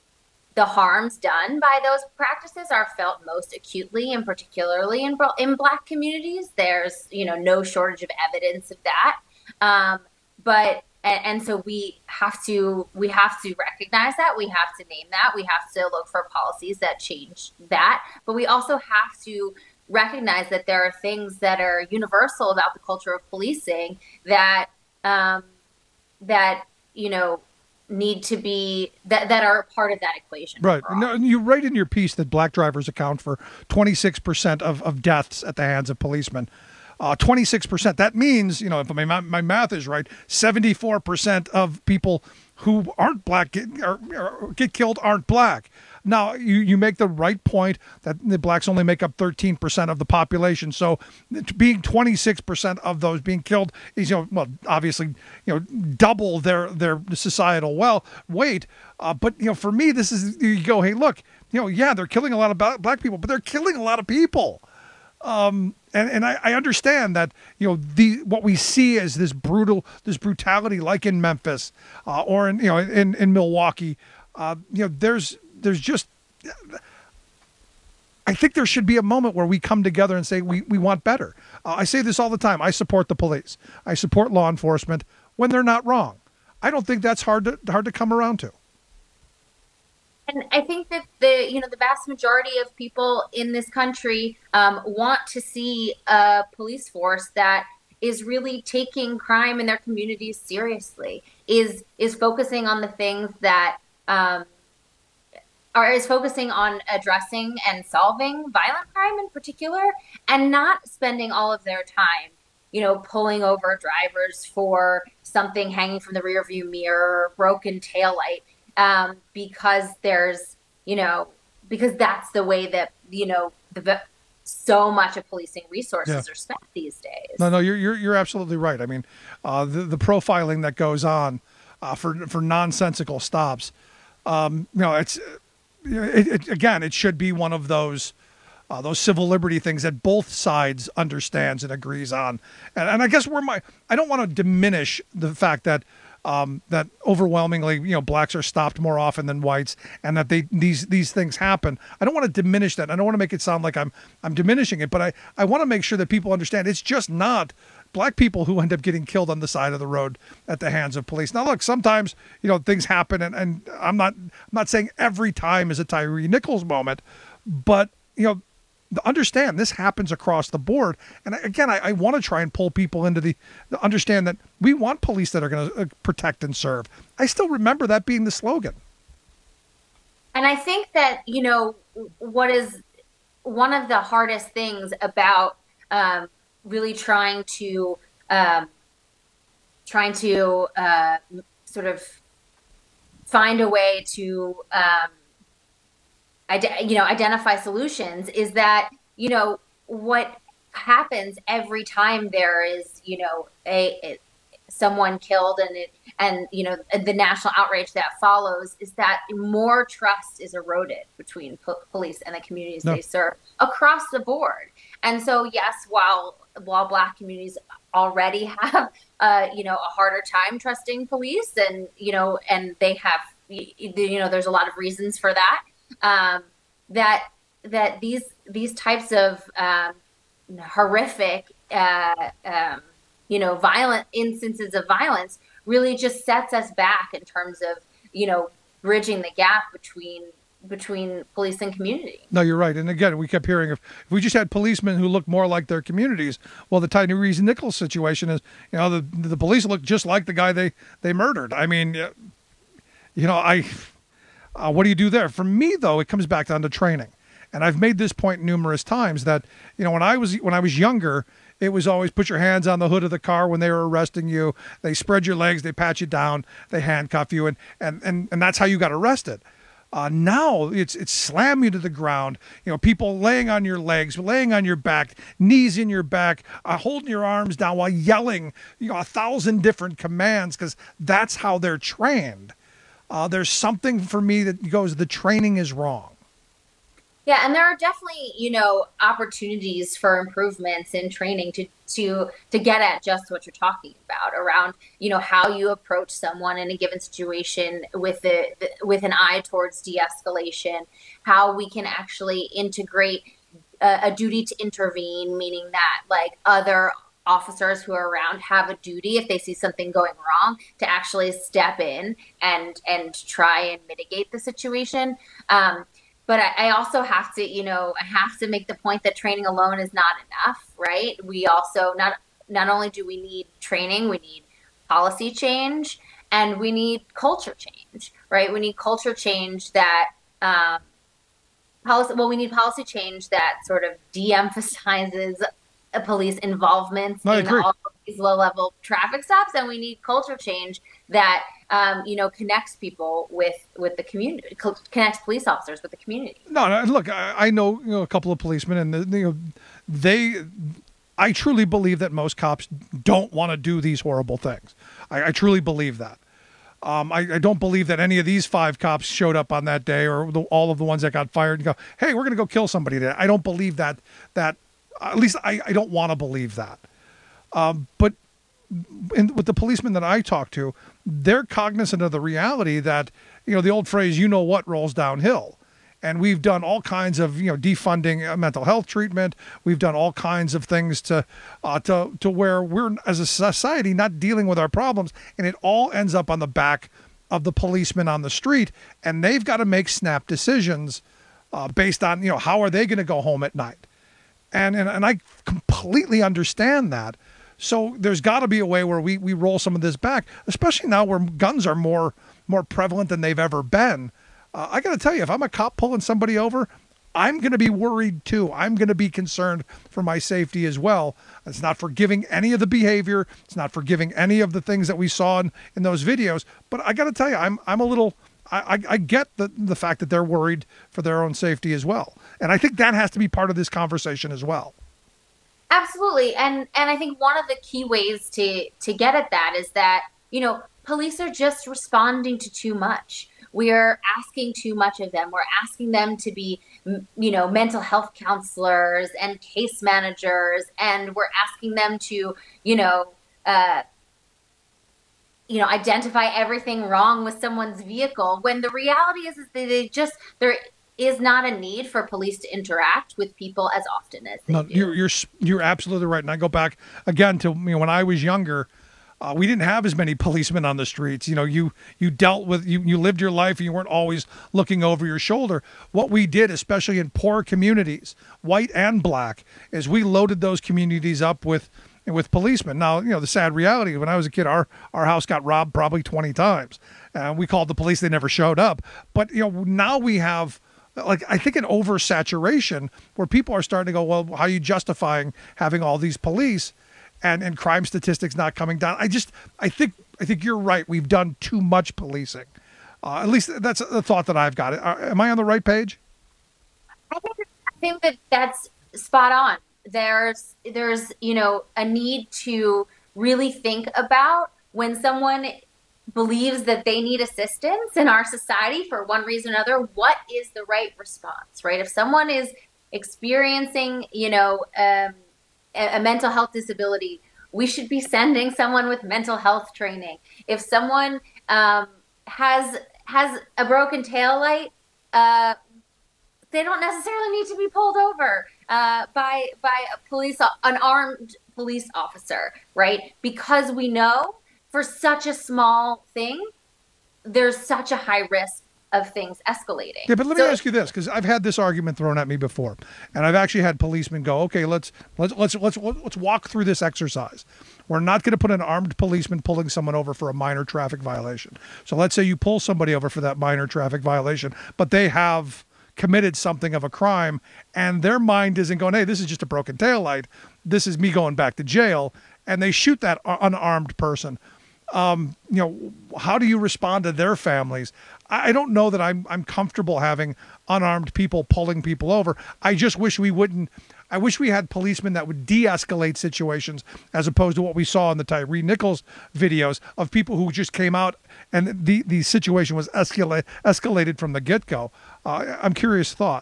the harms done by those practices are felt most acutely, and particularly in in Black communities. There's, you know, no shortage of evidence of that. Um, but and, and so we have to we have to recognize that. We have to name that. We have to look for policies that change that. But we also have to recognize that there are things that are universal about the culture of policing that um, that you know. need to be that that are part of that equation. Right. No, you write in your piece that Black drivers account for twenty-six percent of, of deaths at the hands of policemen. Uh, twenty-six percent. That means, you know, if my, my math is right, seventy-four percent of people who aren't Black get, or, or get killed aren't Black. Now, you, you make the right point that the blacks only make up thirteen percent of the population. So being twenty-six percent of those being killed is, you know, well, obviously, you know, double their, their societal well weight. Uh, but, you know, for me, this is, you go, hey, look, you know, yeah, they're killing a lot of black people, but they're killing a lot of people. Um, and, and I, I understand that, you know, the, what we see as this brutal, this brutality, like in Memphis, uh, or in, you know, in, in Milwaukee, uh, you know, there's, there's just, I think there should be a moment where we come together and say, we, we want better. Uh, I say this all the time. I support the police. I support law enforcement when they're not wrong. I don't think that's hard to, hard to come around to. And I think that the, you know, the vast majority of people in this country um, want to see a police force that is really taking crime in their communities seriously, is is focusing on the things that um, are is focusing on addressing and solving violent crime in particular, and not spending all of their time, you know, pulling over drivers for something hanging from the rearview mirror, broken taillight. Um, because there's, you know, because that's the way that, you know, the, so much of policing resources Yeah. are spent these days. No, no, you're you're you're absolutely right. I mean, uh, the the profiling that goes on uh, for for nonsensical stops, um, you know, it's you know, it, it, again, it should be one of those uh, those civil liberty things that both sides understands and agrees on. And, and I guess where my I don't want to diminish the fact that. Um, that overwhelmingly, you know, blacks are stopped more often than whites, and that they these these things happen. I don't want to diminish that. I don't want to make it sound like I'm I'm diminishing it, but I, I want to make sure that people understand it's just not black people who end up getting killed on the side of the road at the hands of police. Now, look, sometimes, you know, things happen, and, and I'm not I'm not saying every time is a Tyree Nichols moment, but, you know, understand this happens across the board. And again, I, I want to try and pull people into the, the understand that we want police that are going to uh, protect and serve. I still remember that being the slogan. And I think that, you know, what is one of the hardest things about um, really trying to um, trying to uh, sort of find a way to um, you know, identify solutions is that, you know, what happens every time there is, you know, a, a someone killed and it, and, you know, the national outrage that follows is that more trust is eroded between po- police and the communities No. they serve across the board. And so, yes, while, while black communities already have, uh, you know, a harder time trusting police and, you know, and they have, you know, there's a lot of reasons for that. Um, that that these these types of um, horrific, uh, um, you know, violent instances of violence really just sets us back in terms of, you know, bridging the gap between between police and community. No, you're right. And again, we kept hearing if, if we just had policemen who looked more like their communities, well, the Tyree Nichols situation is, you know, the the police look just like the guy they they murdered. I mean, you know, I. Uh, what do you do there? For me, though, it comes back down to training. And I've made this point numerous times that, you know, when I was when I was younger, it was always put your hands on the hood of the car when they were arresting you. They spread your legs, they pat you down, they handcuff you, and and and, and that's how you got arrested. Uh, now it's it's slam you to the ground. You know, people laying on your legs, laying on your back, knees in your back, uh, holding your arms down while yelling, you know, a thousand different commands because that's how they're trained. Uh, there's something for me that goes, the training is wrong. Yeah, and there are definitely, you know, opportunities for improvements in training to to to get at just what you're talking about around, you know, how you approach someone in a given situation with the with an eye towards de-escalation, how we can actually integrate a, a duty to intervene, meaning that like other officers who are around have a duty if they see something going wrong to actually step in and and try and mitigate the situation. Um, but I, I also have to, you know, I have to make the point that training alone is not enough, right? We also not not only do we need training, we need policy change and we need culture change, right? We need culture change that um, policy. Well, we need policy change that sort of de-emphasizes a police involvement I in agree. all of these low-level traffic stops, and we need culture change that um, you know, connects people with, with the community, connects police officers with the community. No, no look, I, I know, you know a couple of policemen, and the, you know, they, I truly believe that most cops don't want to do these horrible things. I, I truly believe that. Um, I, I don't believe that any of these five cops showed up on that day, or the, all of the ones that got fired and go, hey, we're going to go kill somebody today. I don't believe that, that at least I, I don't want to believe that. Um, but in, with the policemen that I talk to, they're cognizant of the reality that, you know, the old phrase, you know what, rolls downhill. And we've done all kinds of, you know, defunding uh, mental health treatment. We've done all kinds of things to, uh, to, to where we're, as a society, not dealing with our problems. And it all ends up on the back of the policemen on the street. And they've got to make snap decisions uh, based on, you know, how are they going to go home at night? And, and, and I completely understand that. So there's got to be a way where we, we roll some of this back, especially now where guns are more, more prevalent than they've ever been. Uh, I got to tell you, if I'm a cop pulling somebody over, I'm going to be worried too. I'm going to be concerned for my safety as well. It's not forgiving any of the behavior. It's not forgiving any of the things that we saw in, in those videos. But I got to tell you, I'm I'm a little. I, I, I get the the fact that they're worried for their own safety as well, and I think that has to be part of this conversation as well. Absolutely, and and I think one of the key ways to to get at that is that, you know, police are just responding to too much. We're asking too much of them. We're asking them to be, you know, mental health counselors and case managers, and we're asking them to, you know, uh, you know, identify everything wrong with someone's vehicle. When the reality is, is that they just there is not a need for police to interact with people as often as they no, do. You're you're you're absolutely right. And I go back again to, you know, when I was younger. Uh, we didn't have as many policemen on the streets. You know, you you dealt with, you, you lived your life and you weren't always looking over your shoulder. What we did, especially in poor communities, white and black, is we loaded those communities up with with policemen. Now, you know, the sad reality, when I was a kid, our, our house got robbed probably twenty times. Uh, we called the police. They never showed up. But, you know, now we have, like, I think an oversaturation where people are starting to go, well, how are you justifying having all these police? And, and crime statistics not coming down. I just, I think, I think you're right. We've done too much policing. Uh, at least that's the thought that I've got. Uh, am I on the right page? I think, I think that that's spot on. There's, there's, you know, a need to really think about when someone believes that they need assistance in our society for one reason or another, what is the right response, right? If someone is experiencing, you know, um, a mental health disability, we should be sending someone with mental health training. If someone um, has has a broken taillight, uh, they don't necessarily need to be pulled over uh, by by a police, an armed police officer, right? Because we know for such a small thing, there's such a high risk of things escalating. Yeah, but let so, me ask you this, because I've had this argument thrown at me before, and I've actually had policemen go, "Okay, let's let's let's let's let's walk through this exercise. We're not going to put an armed policeman pulling someone over for a minor traffic violation. So let's say you pull somebody over for that minor traffic violation, but they have committed something of a crime, and their mind isn't going, hey, this is just a broken taillight. This is me going back to jail," and they shoot that unarmed person. Um, you know, how do you respond to their families? I don't know that I'm I'm comfortable having unarmed people pulling people over. I just wish we wouldn't. I wish we had policemen that would de-escalate situations as opposed to what we saw in the Tyre Nichols videos of people who just came out and the, the situation was escalate, escalated from the get-go. Uh, I'm curious thought.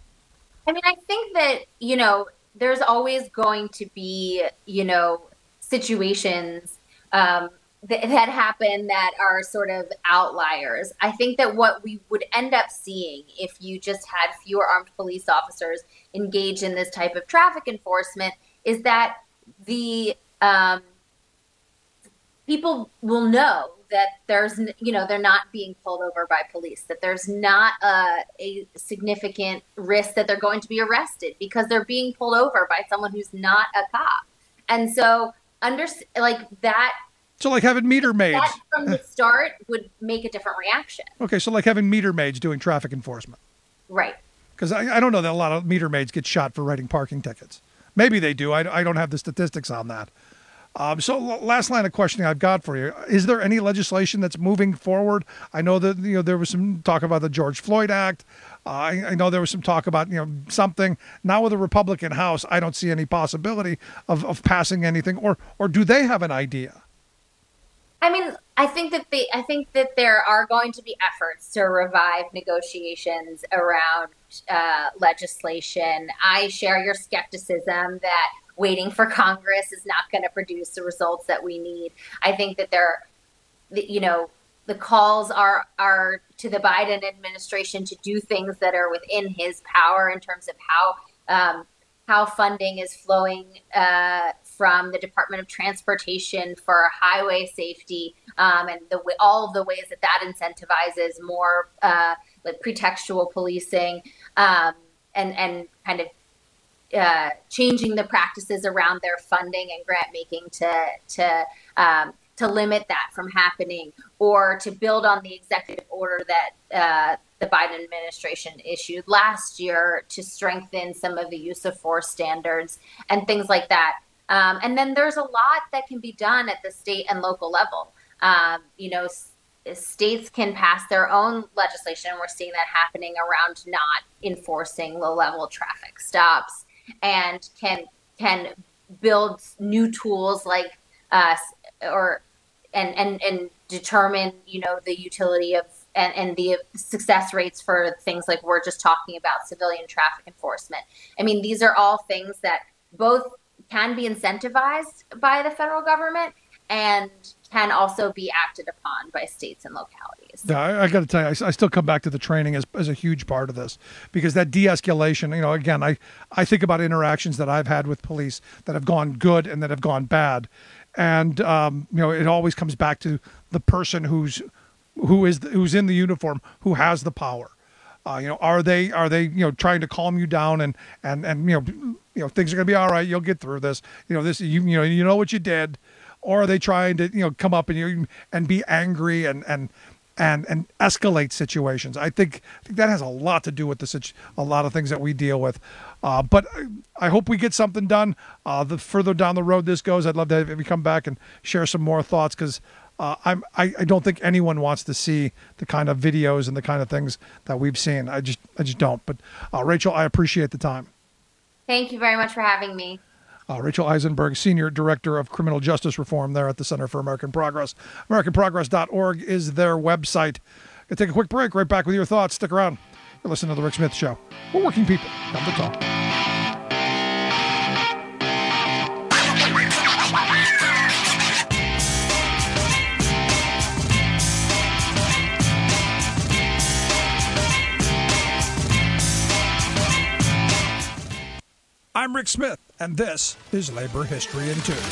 I mean, I think that, you know, there's always going to be, you know, situations um, that, that happen that are sort of outliers. I think that what we would end up seeing if you just had fewer armed police officers engage in this type of traffic enforcement is that the um, people will know that there's, you know, they're not being pulled over by police, that there's not a, a significant risk that they're going to be arrested because they're being pulled over by someone who's not a cop. And so under like that. So like having meter maids. That from the start would make a different reaction. Okay, so like having meter maids doing traffic enforcement. Right. Because I, I don't know that a lot of meter maids get shot for writing parking tickets. Maybe they do. I, I don't have the statistics on that. Um, so last line of questioning I've got for you. Is there any legislation that's moving forward? I know that, you know, there was some talk about the George Floyd Act. Uh, I, I know there was some talk about, you know, something. Now with a Republican House, I don't see any possibility of, of passing anything. Or or do they have an idea? I mean, I think that they, I think that there are going to be efforts to revive negotiations around uh, legislation. I share your skepticism that waiting for Congress is not going to produce the results that we need. I think that there, you know, the calls are are to the Biden administration to do things that are within his power in terms of how um, how funding is flowing uh, from the Department of Transportation for highway safety, um, and the all of the ways that that incentivizes more uh, like pretextual policing, um, and and kind of uh, changing the practices around their funding and grant making to to um, to limit that from happening, or to build on the executive order that uh, the Biden administration issued last year to strengthen some of the use of force standards and things like that. Um, and then there's a lot that can be done at the state and local level. Um, you know, s- states can pass their own legislation. We're seeing that happening around not enforcing low-level traffic stops, and can can build new tools like uh, or and and and determine, you know, the utility of and, and the success rates for things like we're just talking about civilian traffic enforcement. I mean, these are all things that both can be incentivized by the federal government and can also be acted upon by states and localities. Yeah, I, I got to tell you, I, I still come back to the training as, as a huge part of this, because that de-escalation, you know, again, I, I think about interactions that I've had with police that have gone good and that have gone bad. And, um, you know, it always comes back to the person who's, who is, the, who's in the uniform, who has the power. Uh, you know, are they, are they, you know, trying to calm you down and, and, and, you know, you know, things are going to be all right. You'll get through this. You know, this, you, you know, you know what you did. Or are they trying to, you know, come up and you and be angry and and and and escalate situations? I think I think that has a lot to do with the situ- a lot of things that we deal with. Uh, but I hope we get something done. Uh, the further down the road this goes, I'd love to have you come back and share some more thoughts, because uh, I'm I, I don't think anyone wants to see the kind of videos and the kind of things that we've seen. I just I just don't. But uh, Rachel, I appreciate the time. Thank you very much for having me. Uh, Rachel Eisenberg, Senior Director of Criminal Justice Reform there at the Center for American Progress. American Progress dot org is their website. Gonna take a quick break. Right back with your thoughts. Stick around. You're listening to The Rick Smith Show. We're working people. Come to talk. I'm Rick Smith, and this is Labor History in Two.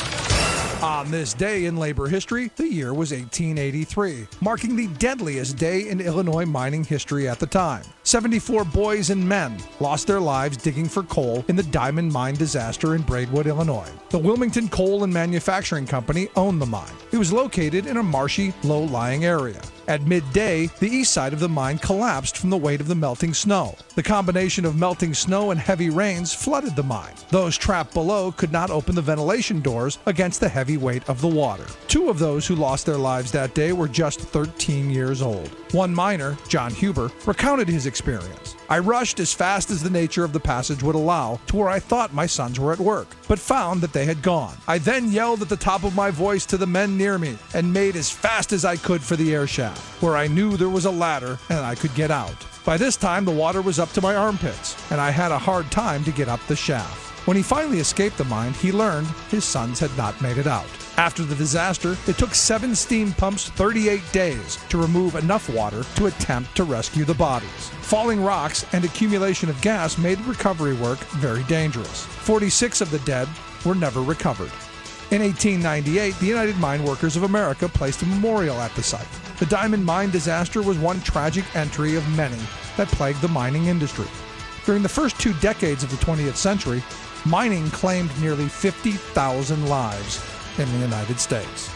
On this day in labor history, the year was eighteen eighty-three, marking the deadliest day in Illinois mining history at the time. seventy-four boys and men lost their lives digging for coal in the diamond mine disaster in Braidwood, Illinois. The Wilmington Coal and Manufacturing Company owned the mine. It was located in a marshy, low-lying area. At midday, the east side of the mine collapsed from the weight of the melting snow. The combination of melting snow and heavy rains flooded the mine. Those trapped below could not open the ventilation doors against the heavy weight of the water. Two of those who lost their lives that day were just thirteen years old. One miner, John Huber, recounted his experience. I rushed as fast as the nature of the passage would allow to where I thought my sons were at work, but found that they had gone. I then yelled at the top of my voice to the men near me and made as fast as I could for the air shaft, where I knew there was a ladder and I could get out. By this time, the water was up to my armpits, and I had a hard time to get up the shaft. When he finally escaped the mine, he learned his sons had not made it out. After the disaster, it took seven steam pumps thirty-eight days to remove enough water to attempt to rescue the bodies. Falling rocks and accumulation of gas made recovery work very dangerous. forty-six of the dead were never recovered. In eighteen ninety-eight, the United Mine Workers of America placed a memorial at the site. The diamond mine disaster was one tragic entry of many that plagued the mining industry. During the first two decades of the twentieth century, mining claimed nearly fifty thousand lives in the United States.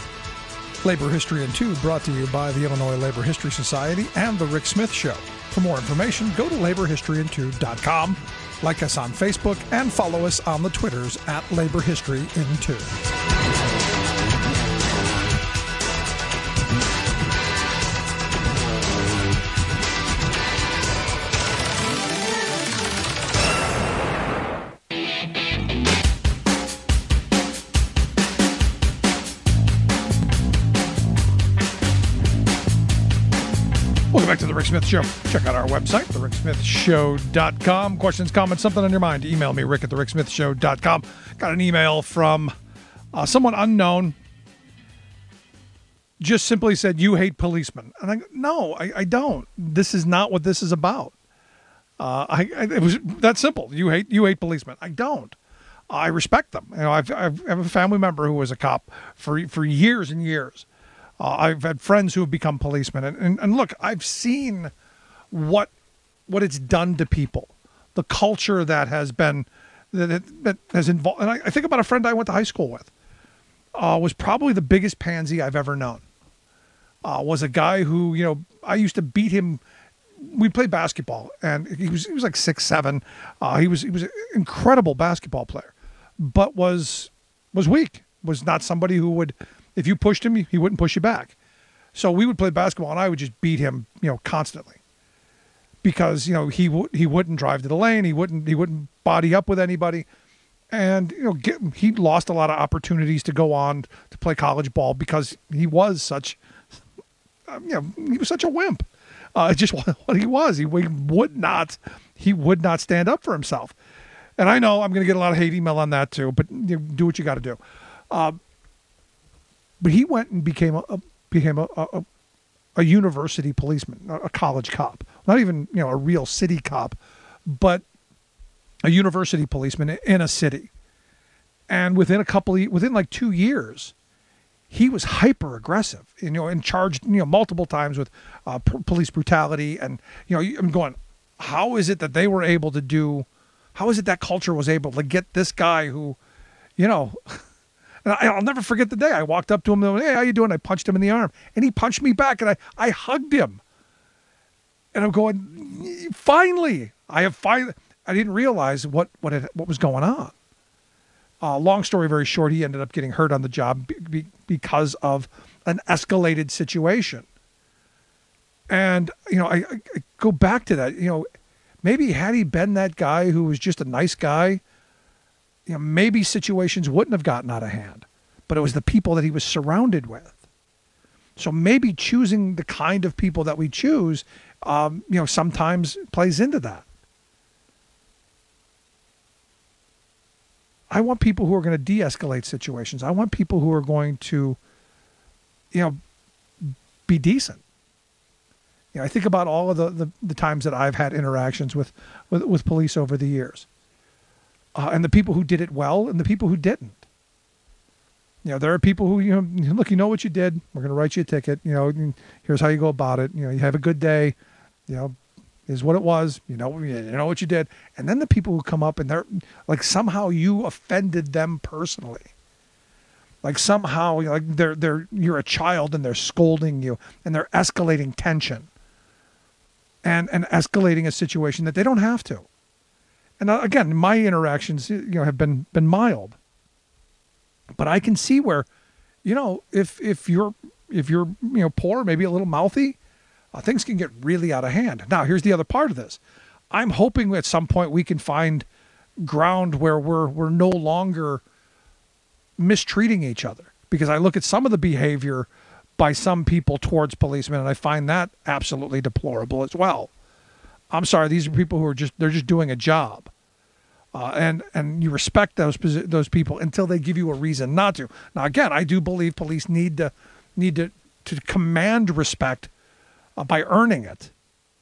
Labor History in Two brought to you by the Illinois Labor History Society and The Rick Smith Show. For more information, go to labor history in two dot com, like us on Facebook, and follow us on the Twitters at Labor History in Two. Welcome back to The Rick Smith Show. Check out our website, the rick smith show dot com. Questions, comments, something on your mind, email me, rick at the rick smith show dot com. Got an email from uh, someone unknown. Just simply said, you hate policemen. And I go, no, I, I don't. This is not what this is about. Uh, I, I It was that simple. You hate you hate policemen. I don't. I respect them. You know, I've, I've, I have a family member who was a cop for for years and years. Uh, I've had friends who have become policemen, and, and, and look, I've seen what what it's done to people, the culture that has been that, that has involved. And I, I think about a friend I went to high school with, uh, was probably the biggest pansy I've ever known. Uh, was a guy who, you know, I used to beat him. We played basketball, and he was he was like six seven. Uh, he was he was an incredible basketball player, but was was weak. Was not somebody who would. If you pushed him, he wouldn't push you back. So we would play basketball, and I would just beat him, you know, constantly, because you know he w- he wouldn't drive to the lane, he wouldn't he wouldn't body up with anybody, and you know get, he lost a lot of opportunities to go on to play college ball because he was such, um, you know, he was such a wimp. Uh, just what he was. He, he would not he would not stand up for himself, and I know I'm going to get a lot of hate email on that too. But you know, do what you got to do. Uh, But he went and became a, a became a, a a university policeman, a college cop, not even you know a real city cop, but a university policeman in a city. And within a couple of, within like two years, he was hyper aggressive, you know, and charged you know multiple times with uh, p- police brutality. And you know, I'm going, how is it that they were able to do? How is it that culture was able to get this guy who, you know. And I'll never forget the day I walked up to him and went, hey, how you doing? I punched him in the arm, and he punched me back, and I, I hugged him. And I'm going, finally, I have finally, I didn't realize what, what, had, what was going on. Uh, long story very short, he ended up getting hurt on the job be, be, because of an escalated situation. And, you know, I, I go back to that, you know, maybe had he been that guy who was just a nice guy, you know, maybe situations wouldn't have gotten out of hand, but it was the people that he was surrounded with. So maybe choosing the kind of people that we choose, um, you know, sometimes plays into that. I want people who are going to de-escalate situations. I want people who are going to, you know, be decent. You know, I think about all of the, the, the times that I've had interactions with, with, with police over the years. Uh, and the people who did it well and the people who didn't. You know, there are people who, you know, look, you know what you did. We're going to write you a ticket. You know, here's how you go about it. You know, you have a good day. You know, is what it was. You know, you know what you did. And then the people who come up and they're like, somehow you offended them personally. Like somehow, like they're they're you're a child and they're scolding you and they're escalating tension. And and escalating a situation that they don't have to. And again, my interactions, you know, have been been mild. But I can see where, you know, if if you're if you're you know poor, maybe a little mouthy, uh, things can get really out of hand. Now, here's the other part of this. I'm hoping at some point we can find ground where we're we're no longer mistreating each other, because I look at some of the behavior by some people towards policemen and I find that absolutely deplorable as well. I'm sorry, these are people who are just, they're just doing a job. Uh, and, and you respect those, those people until they give you a reason not to. Now, again, I do believe police need to, need to, to command respect uh, by earning it.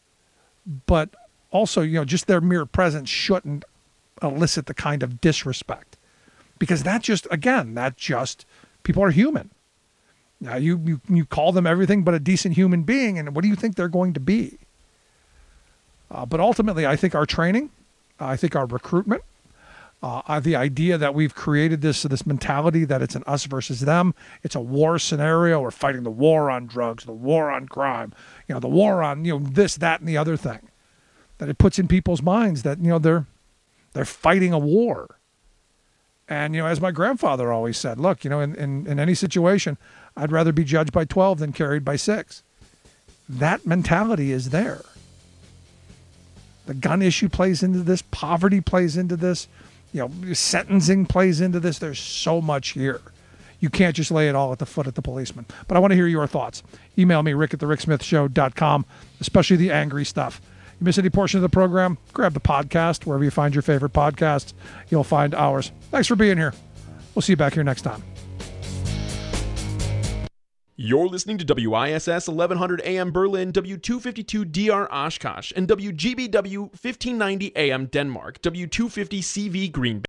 But also, you know, just their mere presence shouldn't elicit the kind of disrespect, because that just, again, that just, people are human. Now you, you, you call them everything but a decent human being. And what do you think they're going to be? Uh, but ultimately, I think our training, uh, I think our recruitment, uh, the idea that we've created this this mentality that it's an us versus them, it's a war scenario. We're fighting the war on drugs, the war on crime, you know, the war on you know this, that, and the other thing. That it puts in people's minds that you know they're they're fighting a war. And you know, as my grandfather always said, look, you know, in in, in any situation, I'd rather be judged by twelve than carried by six. That mentality is there. The gun issue plays into this. Poverty plays into this. You know, sentencing plays into this. There's so much here. You can't just lay it all at the foot of the policeman. But I want to hear your thoughts. Email me, rick at the rick smith show dot com, especially the angry stuff. You miss any portion of the program, grab the podcast. Wherever you find your favorite podcasts, you'll find ours. Thanks for being here. We'll see you back here next time. You're listening to W I S S eleven hundred A M Berlin, W two fifty-two D R Oshkosh, and W G B W fifteen ninety A M Denmark, W two fifty C V Green Bay.